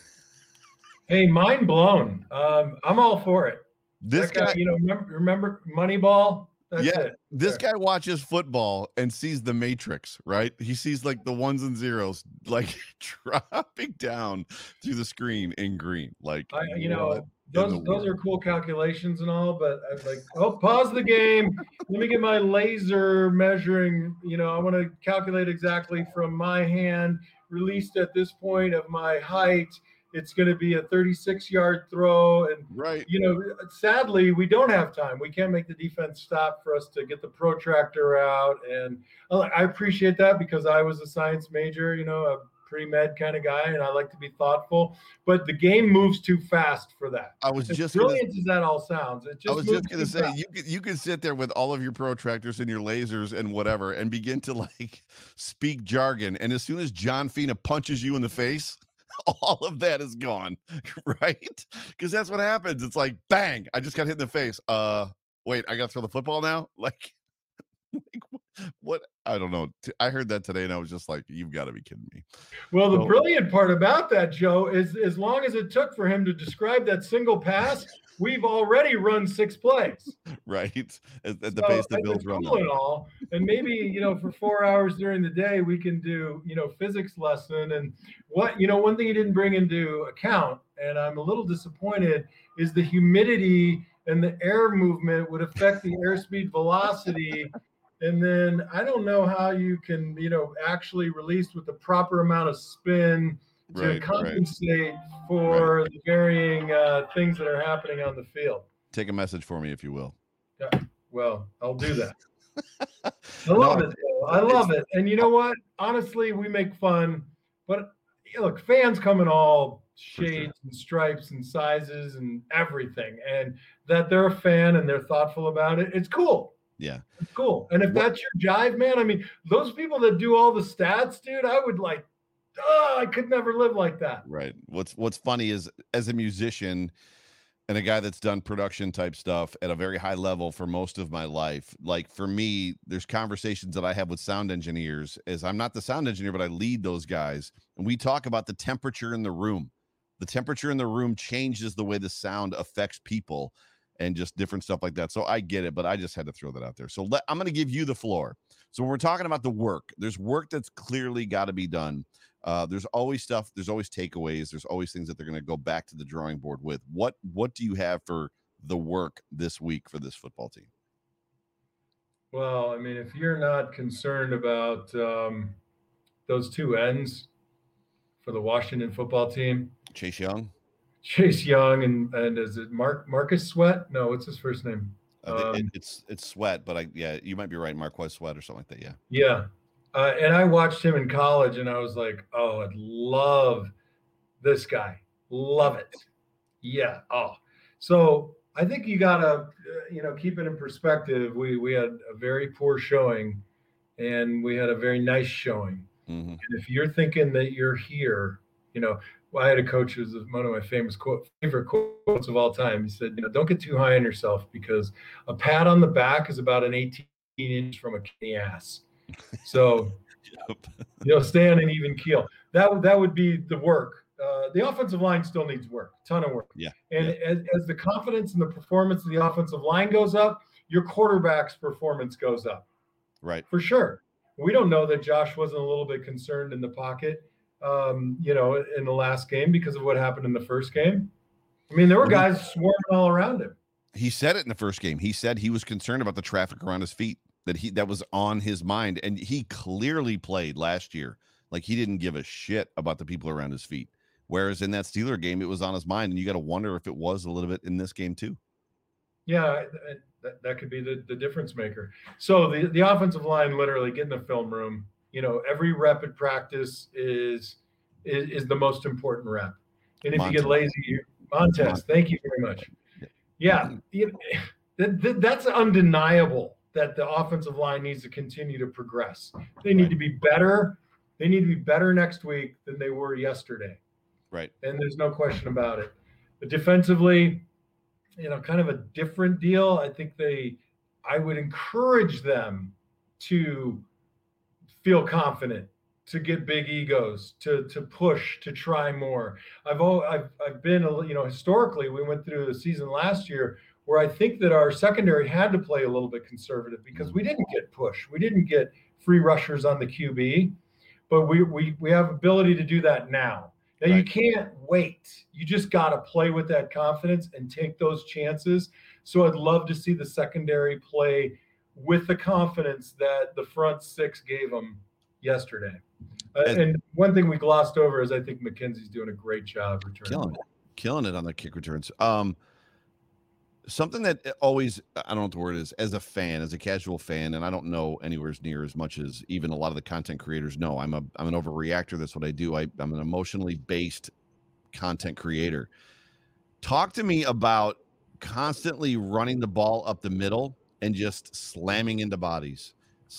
Hey, mind blown. I'm all for it. This guy, remember Moneyball? That's it. This guy watches football and sees the Matrix, right? He sees like the ones and zeros like dropping down through the screen in green. Like, those are cool calculations and all, but I was like, pause the game. Let me get my laser measuring. I want to calculate exactly from my hand released at this point of my height. It's going to be a 36-yard throw. And, right. Sadly, we don't have time. We can't make the defense stop for us to get the protractor out. And I appreciate that because I was a science major, a pre-med kind of guy, and I like to be thoughtful. But the game moves too fast for that. I was As just brilliant as that all sounds, it just I was moves just gonna too say fast. you could sit there with all of your protractors and your lasers and whatever and begin to like speak jargon, and as soon as John Fina punches you in the face, all of that is gone, right? Because that's what happens. It's like bang, I just got hit in the face. Wait, I gotta throw the football now? Like what? I don't know. I heard that today and I was just like, you've got to be kidding me. Well, the So- brilliant part about that, Joe, is as long as it took for him to describe that single pass, we've already run 6 plays. Right? At the So, pace the and Bills it's run cool them. and all. And maybe, for 4 hours during the day, we can do, physics lesson. And one thing he didn't bring into account, and I'm a little disappointed, is the humidity and the air movement would affect the airspeed velocity. And then I don't know how you can, actually release with the proper amount of spin to Right. compensate for the varying things that are happening on the field. Take a message for me if you will. Well, I'll do that. I love it. Though. I love it. And you know what? Honestly, we make fun, but look, fans come in all shades and stripes and sizes and everything. And that they're a fan and they're thoughtful about it, it's cool. Yeah. It's cool. And if that's your jive, man, I mean, those people that do all the stats, dude, I would like, I could never live like that. Right. What's funny is as a musician and a guy that's done production type stuff at a very high level for most of my life, like for me, there's conversations that I have with sound engineers as I'm not the sound engineer, but I lead those guys. And we talk about the temperature in the room. The temperature in the room changes the way the sound affects people and just different stuff like that. So I get it, but I just had to throw that out there. So I'm going to give you the floor. So when we're talking about the work, there's work that's clearly got to be done. There's always stuff. There's always takeaways. There's always things that they're going to go back to the drawing board with. What do you have for the work this week for this football team? Well, I mean, if you're not concerned about those two ends for the Washington football team, Chase Young and is it Marcus Sweat? No, what's his first name? It's Sweat, but you might be right. Marquez Sweat or something like that. Yeah. And I watched him in college and I was like, oh, I'd love this guy. Love it. Yeah. Oh, so I think you got to, keep it in perspective. We had a very poor showing and we had a very nice showing. Mm-hmm. And if you're thinking that you're here, I had a coach who's one of my favorite quotes of all time. He said, don't get too high on yourself because a pat on the back is about an 18-inch from a ass. So, stay on an even keel. That would be the work. The offensive line still needs work, ton of work. Yeah. And as the confidence and the performance of the offensive line goes up, your quarterback's performance goes up. Right. For sure. We don't know that Josh wasn't a little bit concerned in the pocket, in the last game because of what happened in the first game. I mean, there were guys swarming all around him. He said it in the first game. He said he was concerned about the traffic around his feet, that was on his mind. And he clearly played last year like he didn't give a shit about the people around his feet. Whereas in that Steeler game, it was on his mind. And you got to wonder if it was a little bit in this game too. Yeah, that could be the difference maker. So the offensive line, literally get in the film room. Every rep at practice is the most important rep. And if you get lazy, Montez, thank you very much. Yeah, that's undeniable that the offensive line needs to continue to progress. They need to be better. They need to be better next week than they were yesterday. Right. And there's no question about it. But defensively, kind of a different deal. I think I would encourage them to feel confident, to get big egos, to push, to try more. I've been, historically, we went through the season last year where I think that our secondary had to play a little bit conservative because we didn't get push. We didn't get free rushers on the QB, but we have ability to do that now. Now, You can't wait. You just got to play with that confidence and take those chances. So I'd love to see the secondary play with the confidence that the front six gave them yesterday. And one thing we glossed over is I think McKenzie's doing a great job returning. Killing it on the kick returns. something that always, I don't know what the word is, as a fan, as a casual fan, and I don't know anywhere near as much as even a lot of the content creators know. I'm an overreactor. That's what I do. I'm an emotionally based content creator. Talk to me about constantly running the ball up the middle and just slamming into bodies.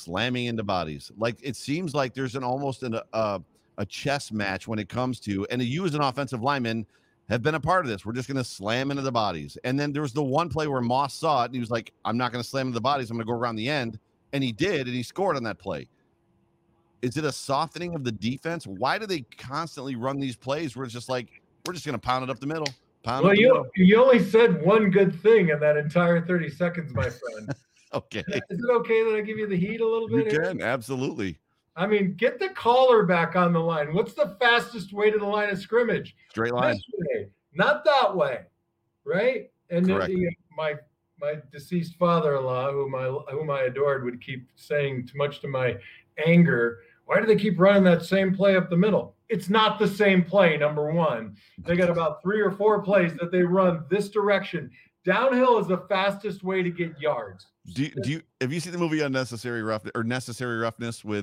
Like, it seems like there's almost a chess match when it comes to, and you as an offensive lineman have been a part of this. We're just going to slam into the bodies. And then there was the one play where Moss saw it and he was like, I'm not going to slam into the bodies. I'm going to go around the end. And he did, and he scored on that play. Is it a softening of the defense? Why do they constantly run these plays where it's just like, we're just going to pound it up the middle? You only said one good thing in that entire 30 seconds, my friend. Okay. Is it okay that I give you the heat a little bit? You can, absolutely. I mean, get the caller back on the line. What's the fastest way to the line of scrimmage? Straight line. This way, not that way, right? And then my deceased father-in-law, whom I adored, would keep saying, too much to my anger, why do they keep running that same play up the middle? It's not the same play, number one. They got about 3 or 4 plays that they run this direction. Downhill is the fastest way to get yards. Have you seen the movie Necessary Roughness with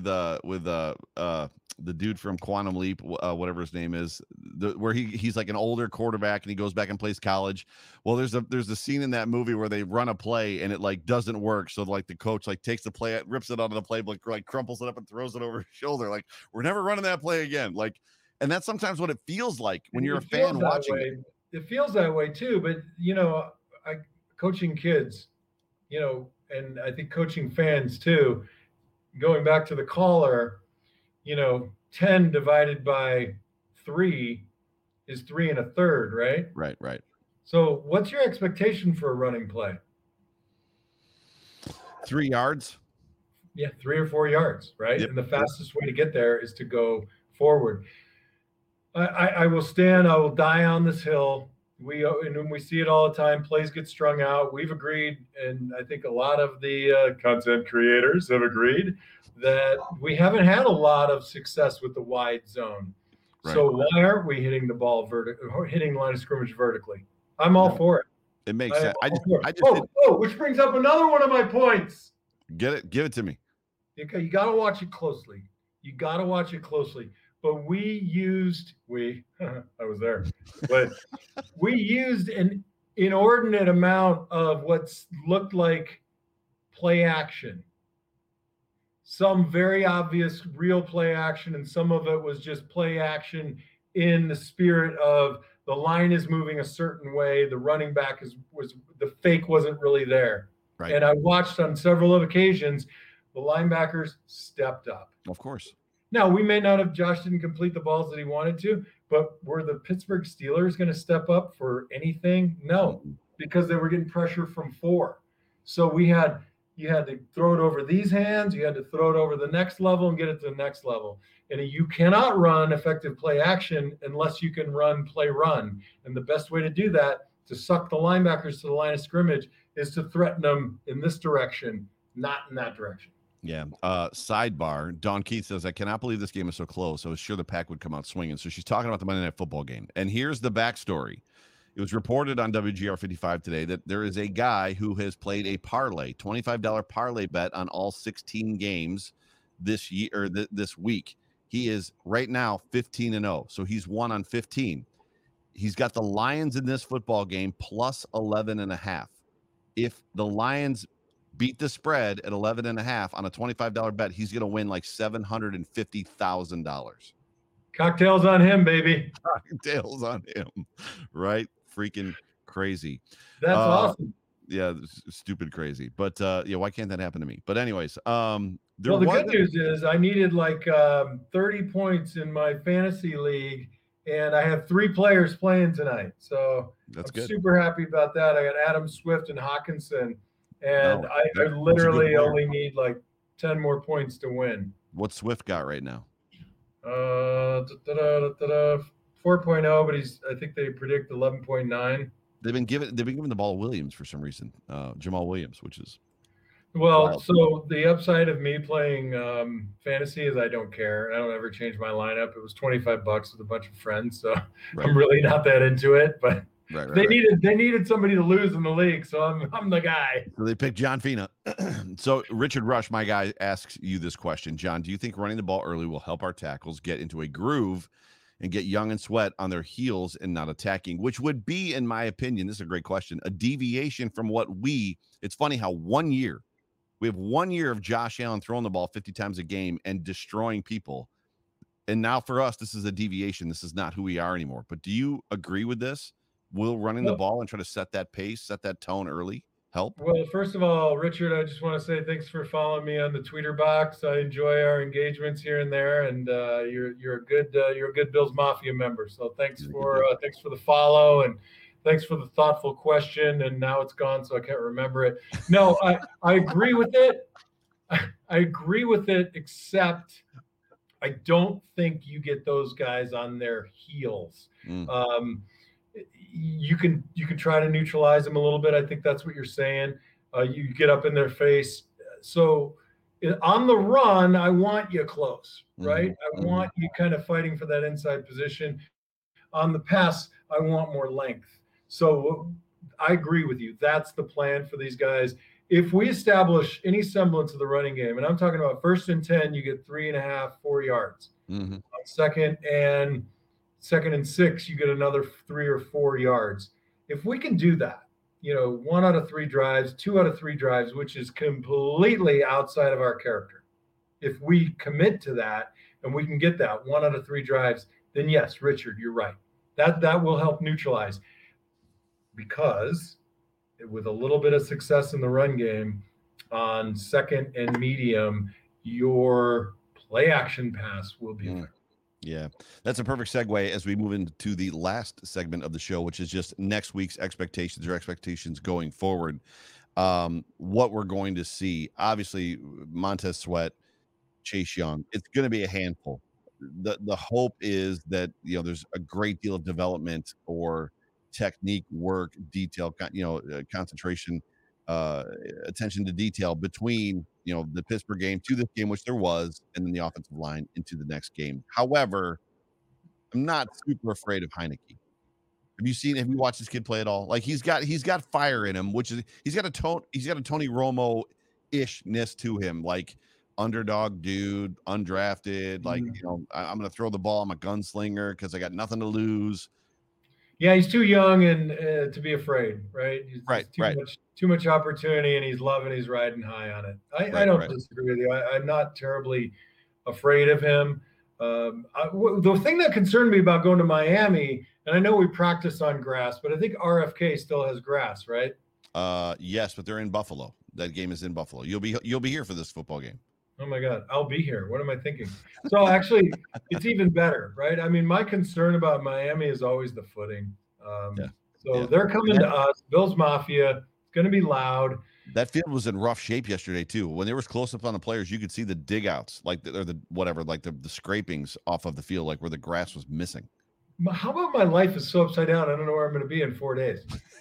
the dude from Quantum Leap, whatever his name is, where he's like an older quarterback and he goes back and plays college? Well, there's a scene in that movie where they run a play and it like doesn't work, so like the coach like takes the play, rips it out of the playbook, like crumples it up and throws it over his shoulder, like, we're never running that play again. Like, and that's sometimes what it feels like when you're a fan watching it. It feels that way too, but coaching kids, and I think coaching fans too, going back to the caller, 10 divided by 3 is 3 1/3, right? Right. So what's your expectation for a running play? 3 yards. Yeah, 3 or 4 yards, right? Yep. And the fastest way to get there is to go forward. I will die on this hill. And we see it all the time. Plays get strung out. We've agreed, and I think a lot of the content creators have agreed, that we haven't had a lot of success with the wide zone. Right. So why aren't we hitting the ball hitting line of scrimmage vertically? I'm all for it. It makes sense. Which brings up another one of my points. Give it to me. You got to watch it closely. But I was there, but we used an inordinate amount of what's looked like play action. Some very obvious real play action, and some of it was just play action in the spirit of the line is moving a certain way. The running back the fake wasn't really there. Right. And I watched on several of occasions, the linebackers stepped up. Of course. Now, Josh didn't complete the balls that he wanted to, but were the Pittsburgh Steelers going to step up for anything? No, because they were getting pressure from 4. So you had to throw it over these hands, you had to throw it over the next level and get it to the next level. And you cannot run effective play action unless you can run play run. And the best way to do that, to suck the linebackers to the line of scrimmage, is to threaten them in this direction, not in that direction. Yeah. Sidebar. Dawn Keith says, I cannot believe this game is so close. I was sure the Pack would come out swinging. So she's talking about the Monday Night Football game. And here's the backstory. It was reported on WGR 55 today that there is a guy who has played a parlay, $25 parlay bet on all 16 games this year or this week. He is right now 15-0. So he's won on 15. He's got the Lions in this football game plus 11.5. If the Lions beat the spread at 11.5 on a $25 bet, he's going to win like $750,000. Cocktails on him, baby. Cocktails on him. Right? Freaking crazy. That's awesome. Yeah, stupid crazy. But why can't that happen to me? But anyways, the good news is I needed like 30 points in my fantasy league, and I have 3 players playing tonight. So I'm super happy about that. I got Adam Swift and Hawkinson. And I literally only need like 10 more points to win. What's Swift got right now? 4.0, but I think they predict 11.9. They've been giving the ball to Williams for some reason, Jamal Williams, which is wild. So the upside of me playing fantasy is I don't care. I don't ever change my lineup. It was $25 with a bunch of friends, so right. I'm really not that into it. But Right. They needed somebody to lose in the league, so I'm the guy. So they picked John Fina. So Richard Rush, my guy, asks you this question. John, do you think running the ball early will help our tackles get into a groove and get Young and Sweat on their heels and not attacking, which would be, in my opinion, this is a great question, a deviation from what it's funny how we have 1 year of Josh Allen throwing the ball 50 times a game and destroying people. And now for us, this is a deviation. This is not who we are anymore. But do you agree with this? Will running the ball and try to set that pace, set that tone early help? Well, first of all, Richard, I just want to say thanks for following me on the Twitter box. I enjoy our engagements here and there, and you're a good Bills Mafia member. So thanks for the follow, and thanks for the thoughtful question. And now it's gone, so I can't remember it. No, I agree with it. I agree with it, except I don't think you get those guys on their heels. You can try to neutralize them a little bit. I think that's what you're saying. You get up in their face. So on the run, I want you close, right? I want you kind of fighting for that inside position. On the pass, I want more length. So I agree with you. That's the plan for these guys. If we establish any semblance of the running game, and I'm talking about 1st and 10, you get 3.5, 4 yards. On second and 6, you get another 3 or 4 yards. If we can do that, 1 out of 3 drives, 2 out of 3 drives, which is completely outside of our character. If we commit to that and we can get that 1 out of 3 drives, then yes, Richard, you're right. That will help neutralize, because with a little bit of success in the run game on second and medium, your play action pass will be effective. Yeah, that's a perfect segue as we move into the last segment of the show, which is just next week's expectations going forward. What we're going to see, obviously, Montez Sweat, Chase Young, it's going to be a handful. The hope is that, there's a great deal of development or technique work, detail, concentration, attention to detail between the Pittsburgh game to this game, which there was, and then the offensive line into the next game. However, I'm not super afraid of Heineke. Have you watched this kid play at all? Like, he's got fire in him, which is he's got a Tony Romo-ishness to him, like underdog dude, undrafted, like, I'm gonna throw the ball, I'm a gunslinger because I got nothing to lose. Yeah, he's too young and to be afraid, right? Right. Too much opportunity, and he's riding high on it. I don't disagree with you. I'm not terribly afraid of him. The thing that concerned me about going to Miami, and I know we practice on grass, but I think RFK still has grass, right? Yes, but they're in Buffalo. That game is in Buffalo. You'll be here for this football game. Oh my God, I'll be here. What am I thinking? So actually, it's even better, right? I mean, my concern about Miami is always the footing. They're coming to us, Bills Mafia. It's going to be loud. That field was in rough shape yesterday too. When there was close up on the players, you could see the dig outs, like the scrapings off of the field, like where the grass was missing. How about my life is so upside down? I don't know where I'm going to be in 4 days.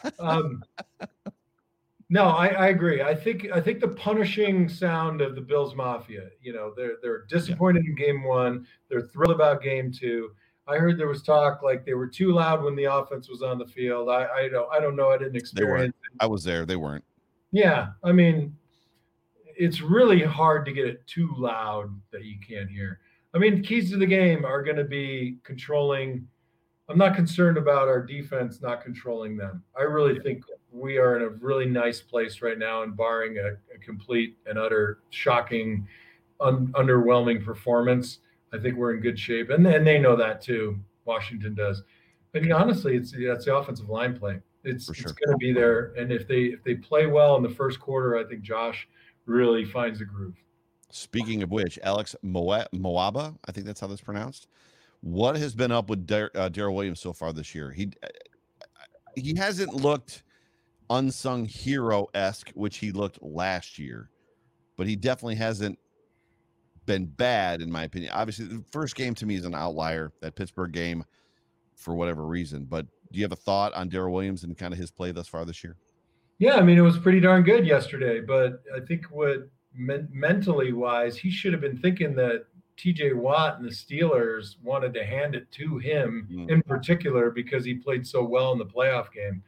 No, I agree. I think the punishing sound of the Bills Mafia, they're disappointed in game 1. They're thrilled about game 2. I heard there was talk like they were too loud when the offense was on the field. I don't know. I didn't experience it. I was there. They weren't. Yeah. I mean, it's really hard to get it too loud that you can't hear. I mean, keys to the game are going to be controlling. I'm not concerned about our defense not controlling them. I really think we are in a really nice place right now, and barring a complete and utter shocking, underwhelming performance, I think we're in good shape. And they know that too. Washington does. But honestly, that's the offensive line play. It's going to be there. And if they play well in the first quarter, I think Josh really finds a groove. Speaking of which, Alex Moaba, I think that's how that's pronounced. What has been up with Darrell Williams so far this year? He hasn't looked unsung hero-esque, which he looked last year, but he definitely hasn't been bad, in my opinion. Obviously, the first game to me is an outlier, that Pittsburgh game, for whatever reason. But do you have a thought on Darrell Williams and kind of his play thus far this year? Yeah, I mean, it was pretty darn good yesterday, but I think mentally wise, he should have been thinking that TJ Watt and the Steelers wanted to hand it to him in particular because he played so well in the playoff game.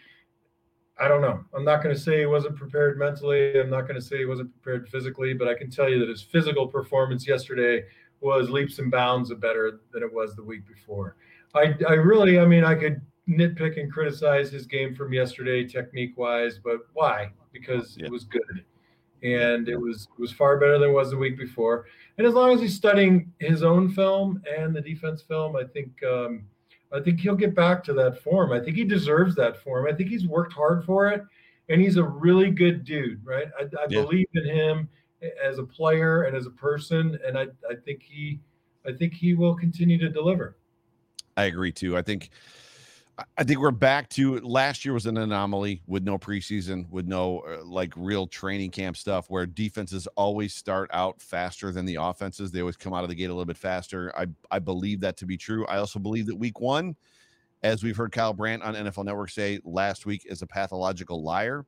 I don't know. I'm not going to say he wasn't prepared mentally. I'm not going to say he wasn't prepared physically, but I can tell you that his physical performance yesterday was leaps and bounds better than it was the week before. I could nitpick and criticize his game from yesterday technique-wise, but why? Because it was good. And it was far better than it was the week before. And as long as he's studying his own film and the defense film, I think he'll get back to that form. I think he deserves that form. I think he's worked hard for it, and he's a really good dude, right? I believe in him as a player and as a person, and I think he will continue to deliver. I agree too. I think we're back to last year was an anomaly with no preseason, with no real training camp stuff where defenses always start out faster than the offenses. They always come out of the gate a little bit faster. I believe that to be true. I also believe that week one, as we've heard Kyle Brandt on NFL Network say last week, is a pathological liar.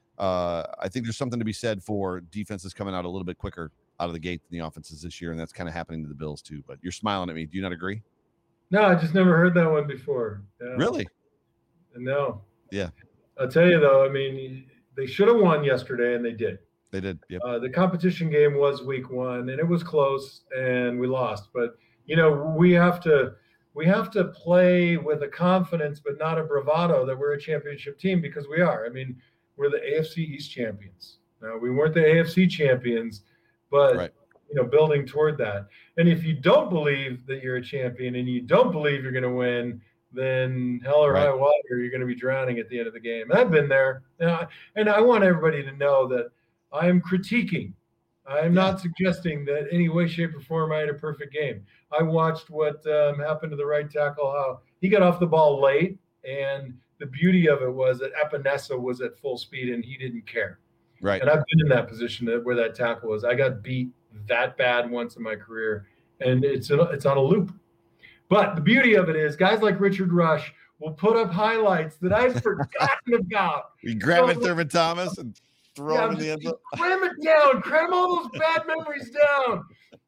I think there's something to be said for defenses coming out a little bit quicker out of the gate than the offenses this year, and that's kind of happening to the Bills too. But you're smiling at me. Do you not agree? No, I just never heard that one before. Yeah. Really? No. Yeah. I'll tell you, though, I mean, they should have won yesterday, and they did. They did, yep. The competition game was week one, and it was close, and we lost. But, we have to play with a confidence but not a bravado that we're a championship team, because we are. I mean, we're the AFC East champions. Now, we weren't the AFC champions, but right. Building toward that. And if you don't believe that you're a champion and you don't believe you're going to win, then hell or high water, you're going to be drowning at the end of the game. And I've been there. And I want everybody to know that I am critiquing. I am not suggesting that any way, shape, or form I had a perfect game. I watched what happened to the right tackle, how he got off the ball late, and the beauty of it was that Epinesa was at full speed and he didn't care. Right. And I've been in that position where that tackle was. I got beat that bad once in my career, and it's on a loop. But the beauty of it is guys like Richard Rush will put up highlights that I've forgotten about. You grab it, Thurman Thomas, and throw him in the end zone. Cram it down. Cram all those bad memories down.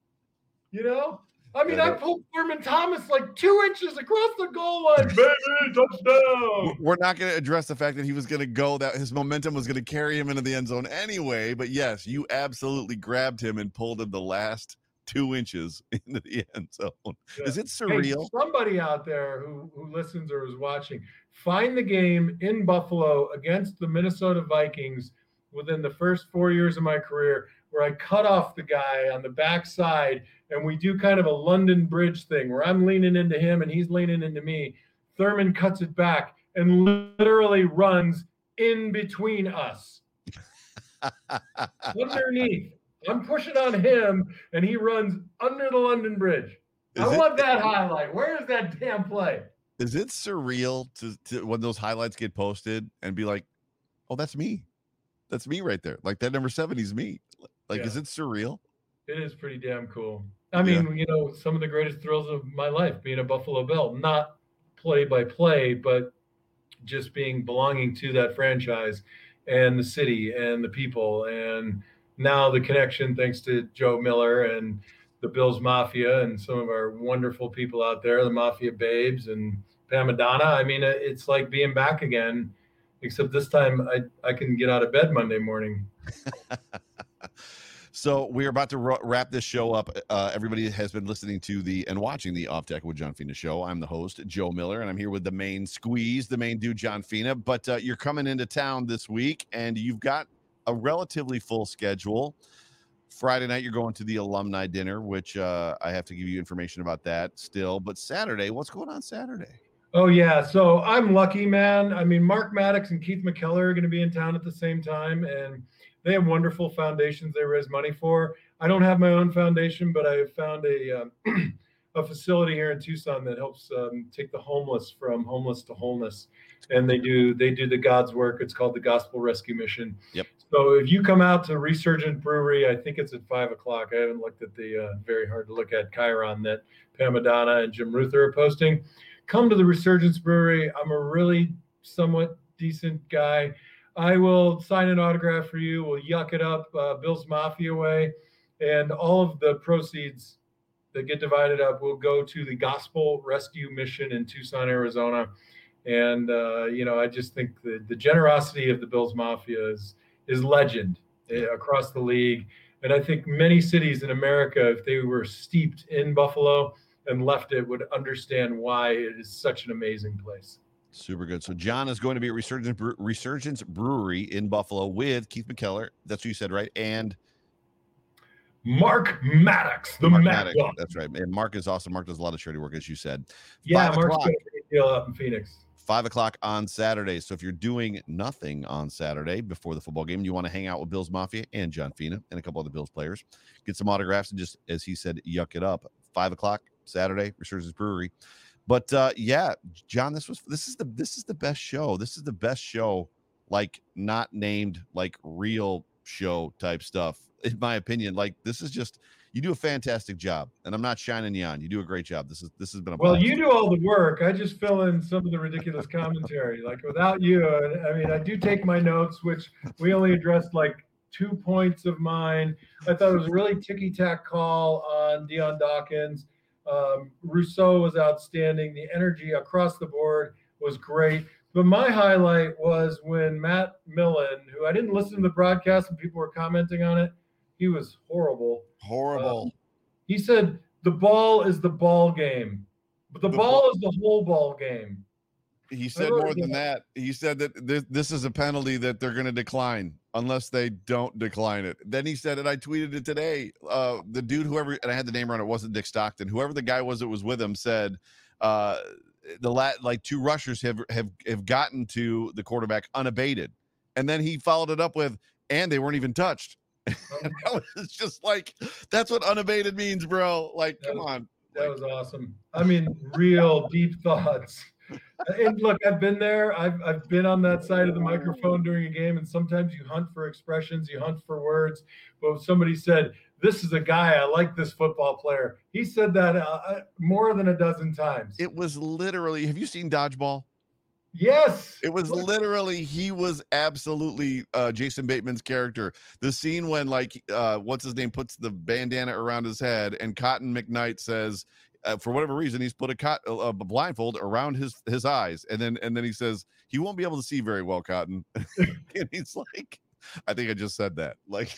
I mean, I pulled Thurman Thomas 2 inches across the goal line. Baby, touchdown. We're not going to address the fact that he was going to go, that his momentum was going to carry him into the end zone anyway. But yes, you absolutely grabbed him and pulled him the last 2 inches into the end zone. Yeah. Is it surreal? Hey, somebody out there who listens or is watching, find the game in Buffalo against the Minnesota Vikings within the first 4 years of my career where I cut off the guy on the backside and we do kind of a London Bridge thing where I'm leaning into him and he's leaning into me. Thurman cuts it back and literally runs in between us. Underneath. I'm pushing on him, and he runs under the London Bridge. I want that highlight. Where is that damn play? Is it surreal to when those highlights get posted and be like, oh, that's me. That's me right there. Like that number 70 is me. Is it surreal? It is pretty damn cool. I mean, some of the greatest thrills of my life being a Buffalo Bill, not play by play, but just belonging to that franchise and the city and the people. And now the connection, thanks to Joe Miller and the Bills Mafia and some of our wonderful people out there, the Mafia Babes and Pam Madonna. I mean, it's like being back again, except this time I can get out of bed Monday morning. So we're about to wrap this show up. Everybody has been listening to and watching the Off Deck with John Fina show. I'm the host, Joe Miller, and I'm here with the main squeeze, the main dude, John Fina. But you're coming into town this week, and you've got a relatively full schedule. Friday night, you're going to the alumni dinner, which I have to give you information about that still. But Saturday, what's going on Saturday? Oh, yeah. So I'm lucky, man. I mean, Mark Maddox and Keith McKellar are going to be in town at the same time, and they have wonderful foundations they raise money for. I don't have my own foundation, but I have found a facility here in Tucson that helps take the homeless from homeless to wholeness. And they do the God's work. It's called the Gospel Rescue Mission. Yep. So if you come out to Resurgent Brewery, I think it's at 5:00. I haven't looked at the very hard to look at Chiron that Pam Madonna and Jim Ruther are posting. Come to the Resurgence Brewery. I'm a really somewhat decent guy. I will sign an autograph for you. We'll yuck it up Bill's Mafia way. And all of the proceeds that get divided up will go to the Gospel Rescue Mission in Tucson, Arizona. And, I just think the generosity of the Bills Mafia is legend across the league. And I think many cities in America, if they were steeped in Buffalo and left it, would understand why it is such an amazing place. Super good. So John is going to be at Resurgence Brewery in Buffalo with Keith McKellar. That's what you said, right? And Mark Maddox, Maddox. That's right. And Mark is awesome. Mark does a lot of charity work, as you said. Yeah, Mark's doing a great deal up in Phoenix. 5:00 on Saturday. So if you're doing nothing on Saturday before the football game, you want to hang out with Bills Mafia and John Fina and a couple other Bills players, get some autographs and just, as he said, yuck it up. 5:00 Saturday, Resurgence Brewery. But John, this is the best show. This is the best show, like not named like real show type stuff, in my opinion. Like this is just, you do a fantastic job, and I'm not shining you on. You do a great job. This has been a well. You do all the work. I just fill in some of the ridiculous commentary. Like without you, I mean, I do take my notes, which we only addressed like 2 points of mine. I thought it was a really ticky-tack call on Dion Dawkins. Rousseau was outstanding. The energy across the board was great. But my highlight was when Matt Millen, who I didn't listen to the broadcast and people were commenting on it, he was horrible. He said the ball is the ball game, but the ball is the whole ball game. He said more than that. He said that this is a penalty that they're going to decline unless they don't decline it. Then he said, and I tweeted it today, the dude, whoever, and I had the name on it, wasn't Dick Stockton. Whoever the guy was that was with him said two rushers have gotten to the quarterback unabated. And then he followed it up with, and they weren't even touched. And that was just like, that's what unabated means, bro. Like, come on. That was awesome. I mean, real deep thoughts. And look, I've been there. I've been on that side of the microphone during a game, and sometimes you hunt for expressions, you hunt for words. But somebody said, "This is a guy, I like this football player." He said that more than a dozen times. It was literally, have you seen Dodgeball? Yes. It was literally, he was absolutely Jason Bateman's character. The scene when, like, what's his name, puts the bandana around his head, and Cotton McKnight says, for whatever reason, he's put a blindfold around his eyes, and then he says he won't be able to see very well, Cotton. And he's like, I think I just said that. Like,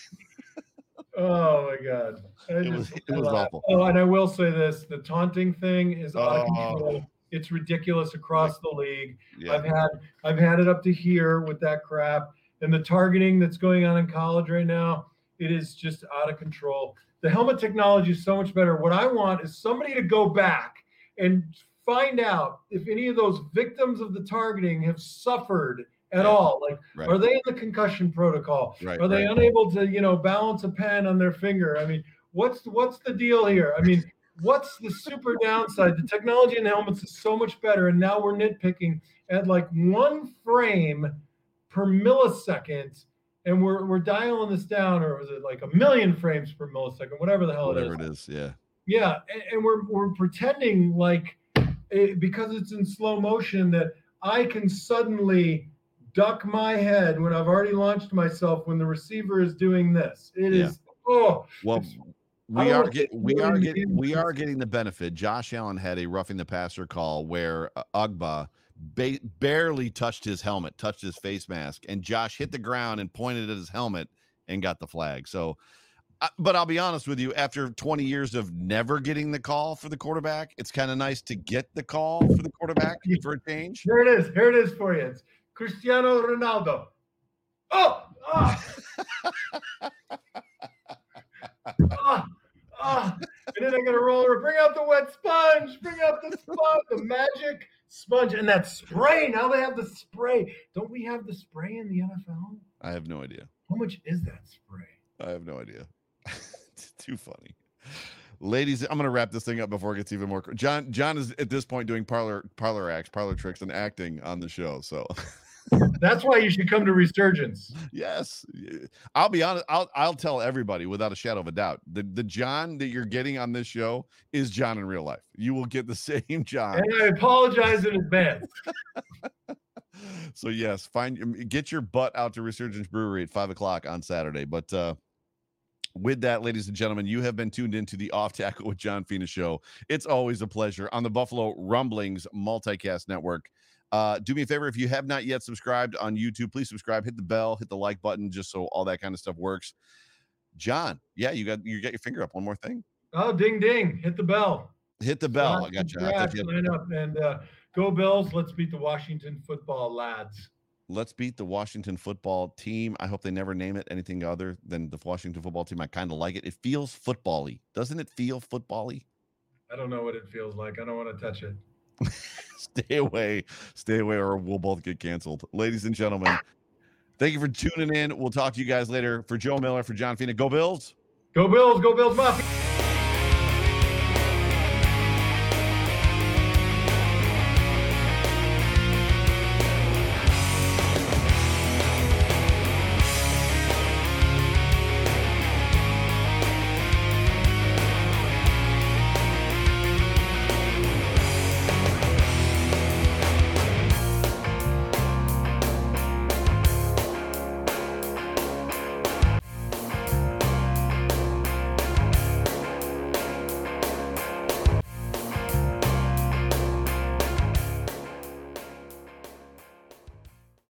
oh my God, it was awful. Oh, and I will say this: the taunting thing is out of control. It's ridiculous across the league. Yeah. I've had it up to here with that crap, and the targeting that's going on in college right now. It is just out of control. The helmet technology is so much better. What I want is somebody to go back and find out if any of those victims of the targeting have suffered at all. Like, are they in the concussion protocol? Are they unable to, balance a pen on their finger? I mean, what's the deal here? I mean, what's the super downside? The technology in helmets is so much better, and now we're nitpicking at like 1 frame per millisecond. And we're dialing this down, or is it like 1 million frames per millisecond, whatever the hell it is. Whatever it is, yeah. Yeah, and we're pretending like because it's in slow motion that I can suddenly duck my head when I've already launched myself when the receiver is doing this. It is well. We are getting the benefit. Josh Allen had a roughing the passer call where Ugba barely touched his helmet, touched his face mask, and Josh hit the ground and pointed at his helmet and got the flag. So, but I'll be honest with you, after 20 years of never getting the call for the quarterback, it's kind of nice to get the call for the quarterback for a change. Here it is for you. It's Cristiano Ronaldo. And then I got to roll over. Bring out the wet sponge. Bring out the sponge, the magic sponge, and that spray. Now they have the spray. Don't we have the spray in the NFL? I have no idea. How much is that spray? I have no idea. It's too funny. Ladies, I'm going to wrap this thing up before it gets even more. John is at this point doing parlor tricks and acting on the show. So that's why you should come to Resurgence. Yes. I'll be honest. I'll tell everybody without a shadow of a doubt. The John that you're getting on this show is John in real life. You will get the same John. And I apologize in advance. So yes, get your butt out to Resurgence Brewery at 5:00 on Saturday. But With that, ladies and gentlemen, you have been tuned into the Off Tackle with John Fina show. It's always a pleasure on the Buffalo Rumblings Multicast Network. Do me a favor, if you have not yet subscribed on YouTube, please subscribe, hit the bell, hit the like button, just so all that kind of stuff works. John, yeah, you got your finger up. One more thing. Oh, ding, ding. Hit the bell. Hit the bell. I got you. Line up and go Bills. Let's beat the Washington football lads. Let's beat the Washington football team. I hope they never name it anything other than the Washington football team. I kind of like it. It feels football-y. Doesn't it feel football-y? I don't know what it feels like. I don't want to touch it. Stay away, or we'll both get canceled. Ladies and gentlemen, thank you for tuning in. We'll talk to you guys later. For Joe Miller, for John Fina, go Bills. Go Bills, Mafia.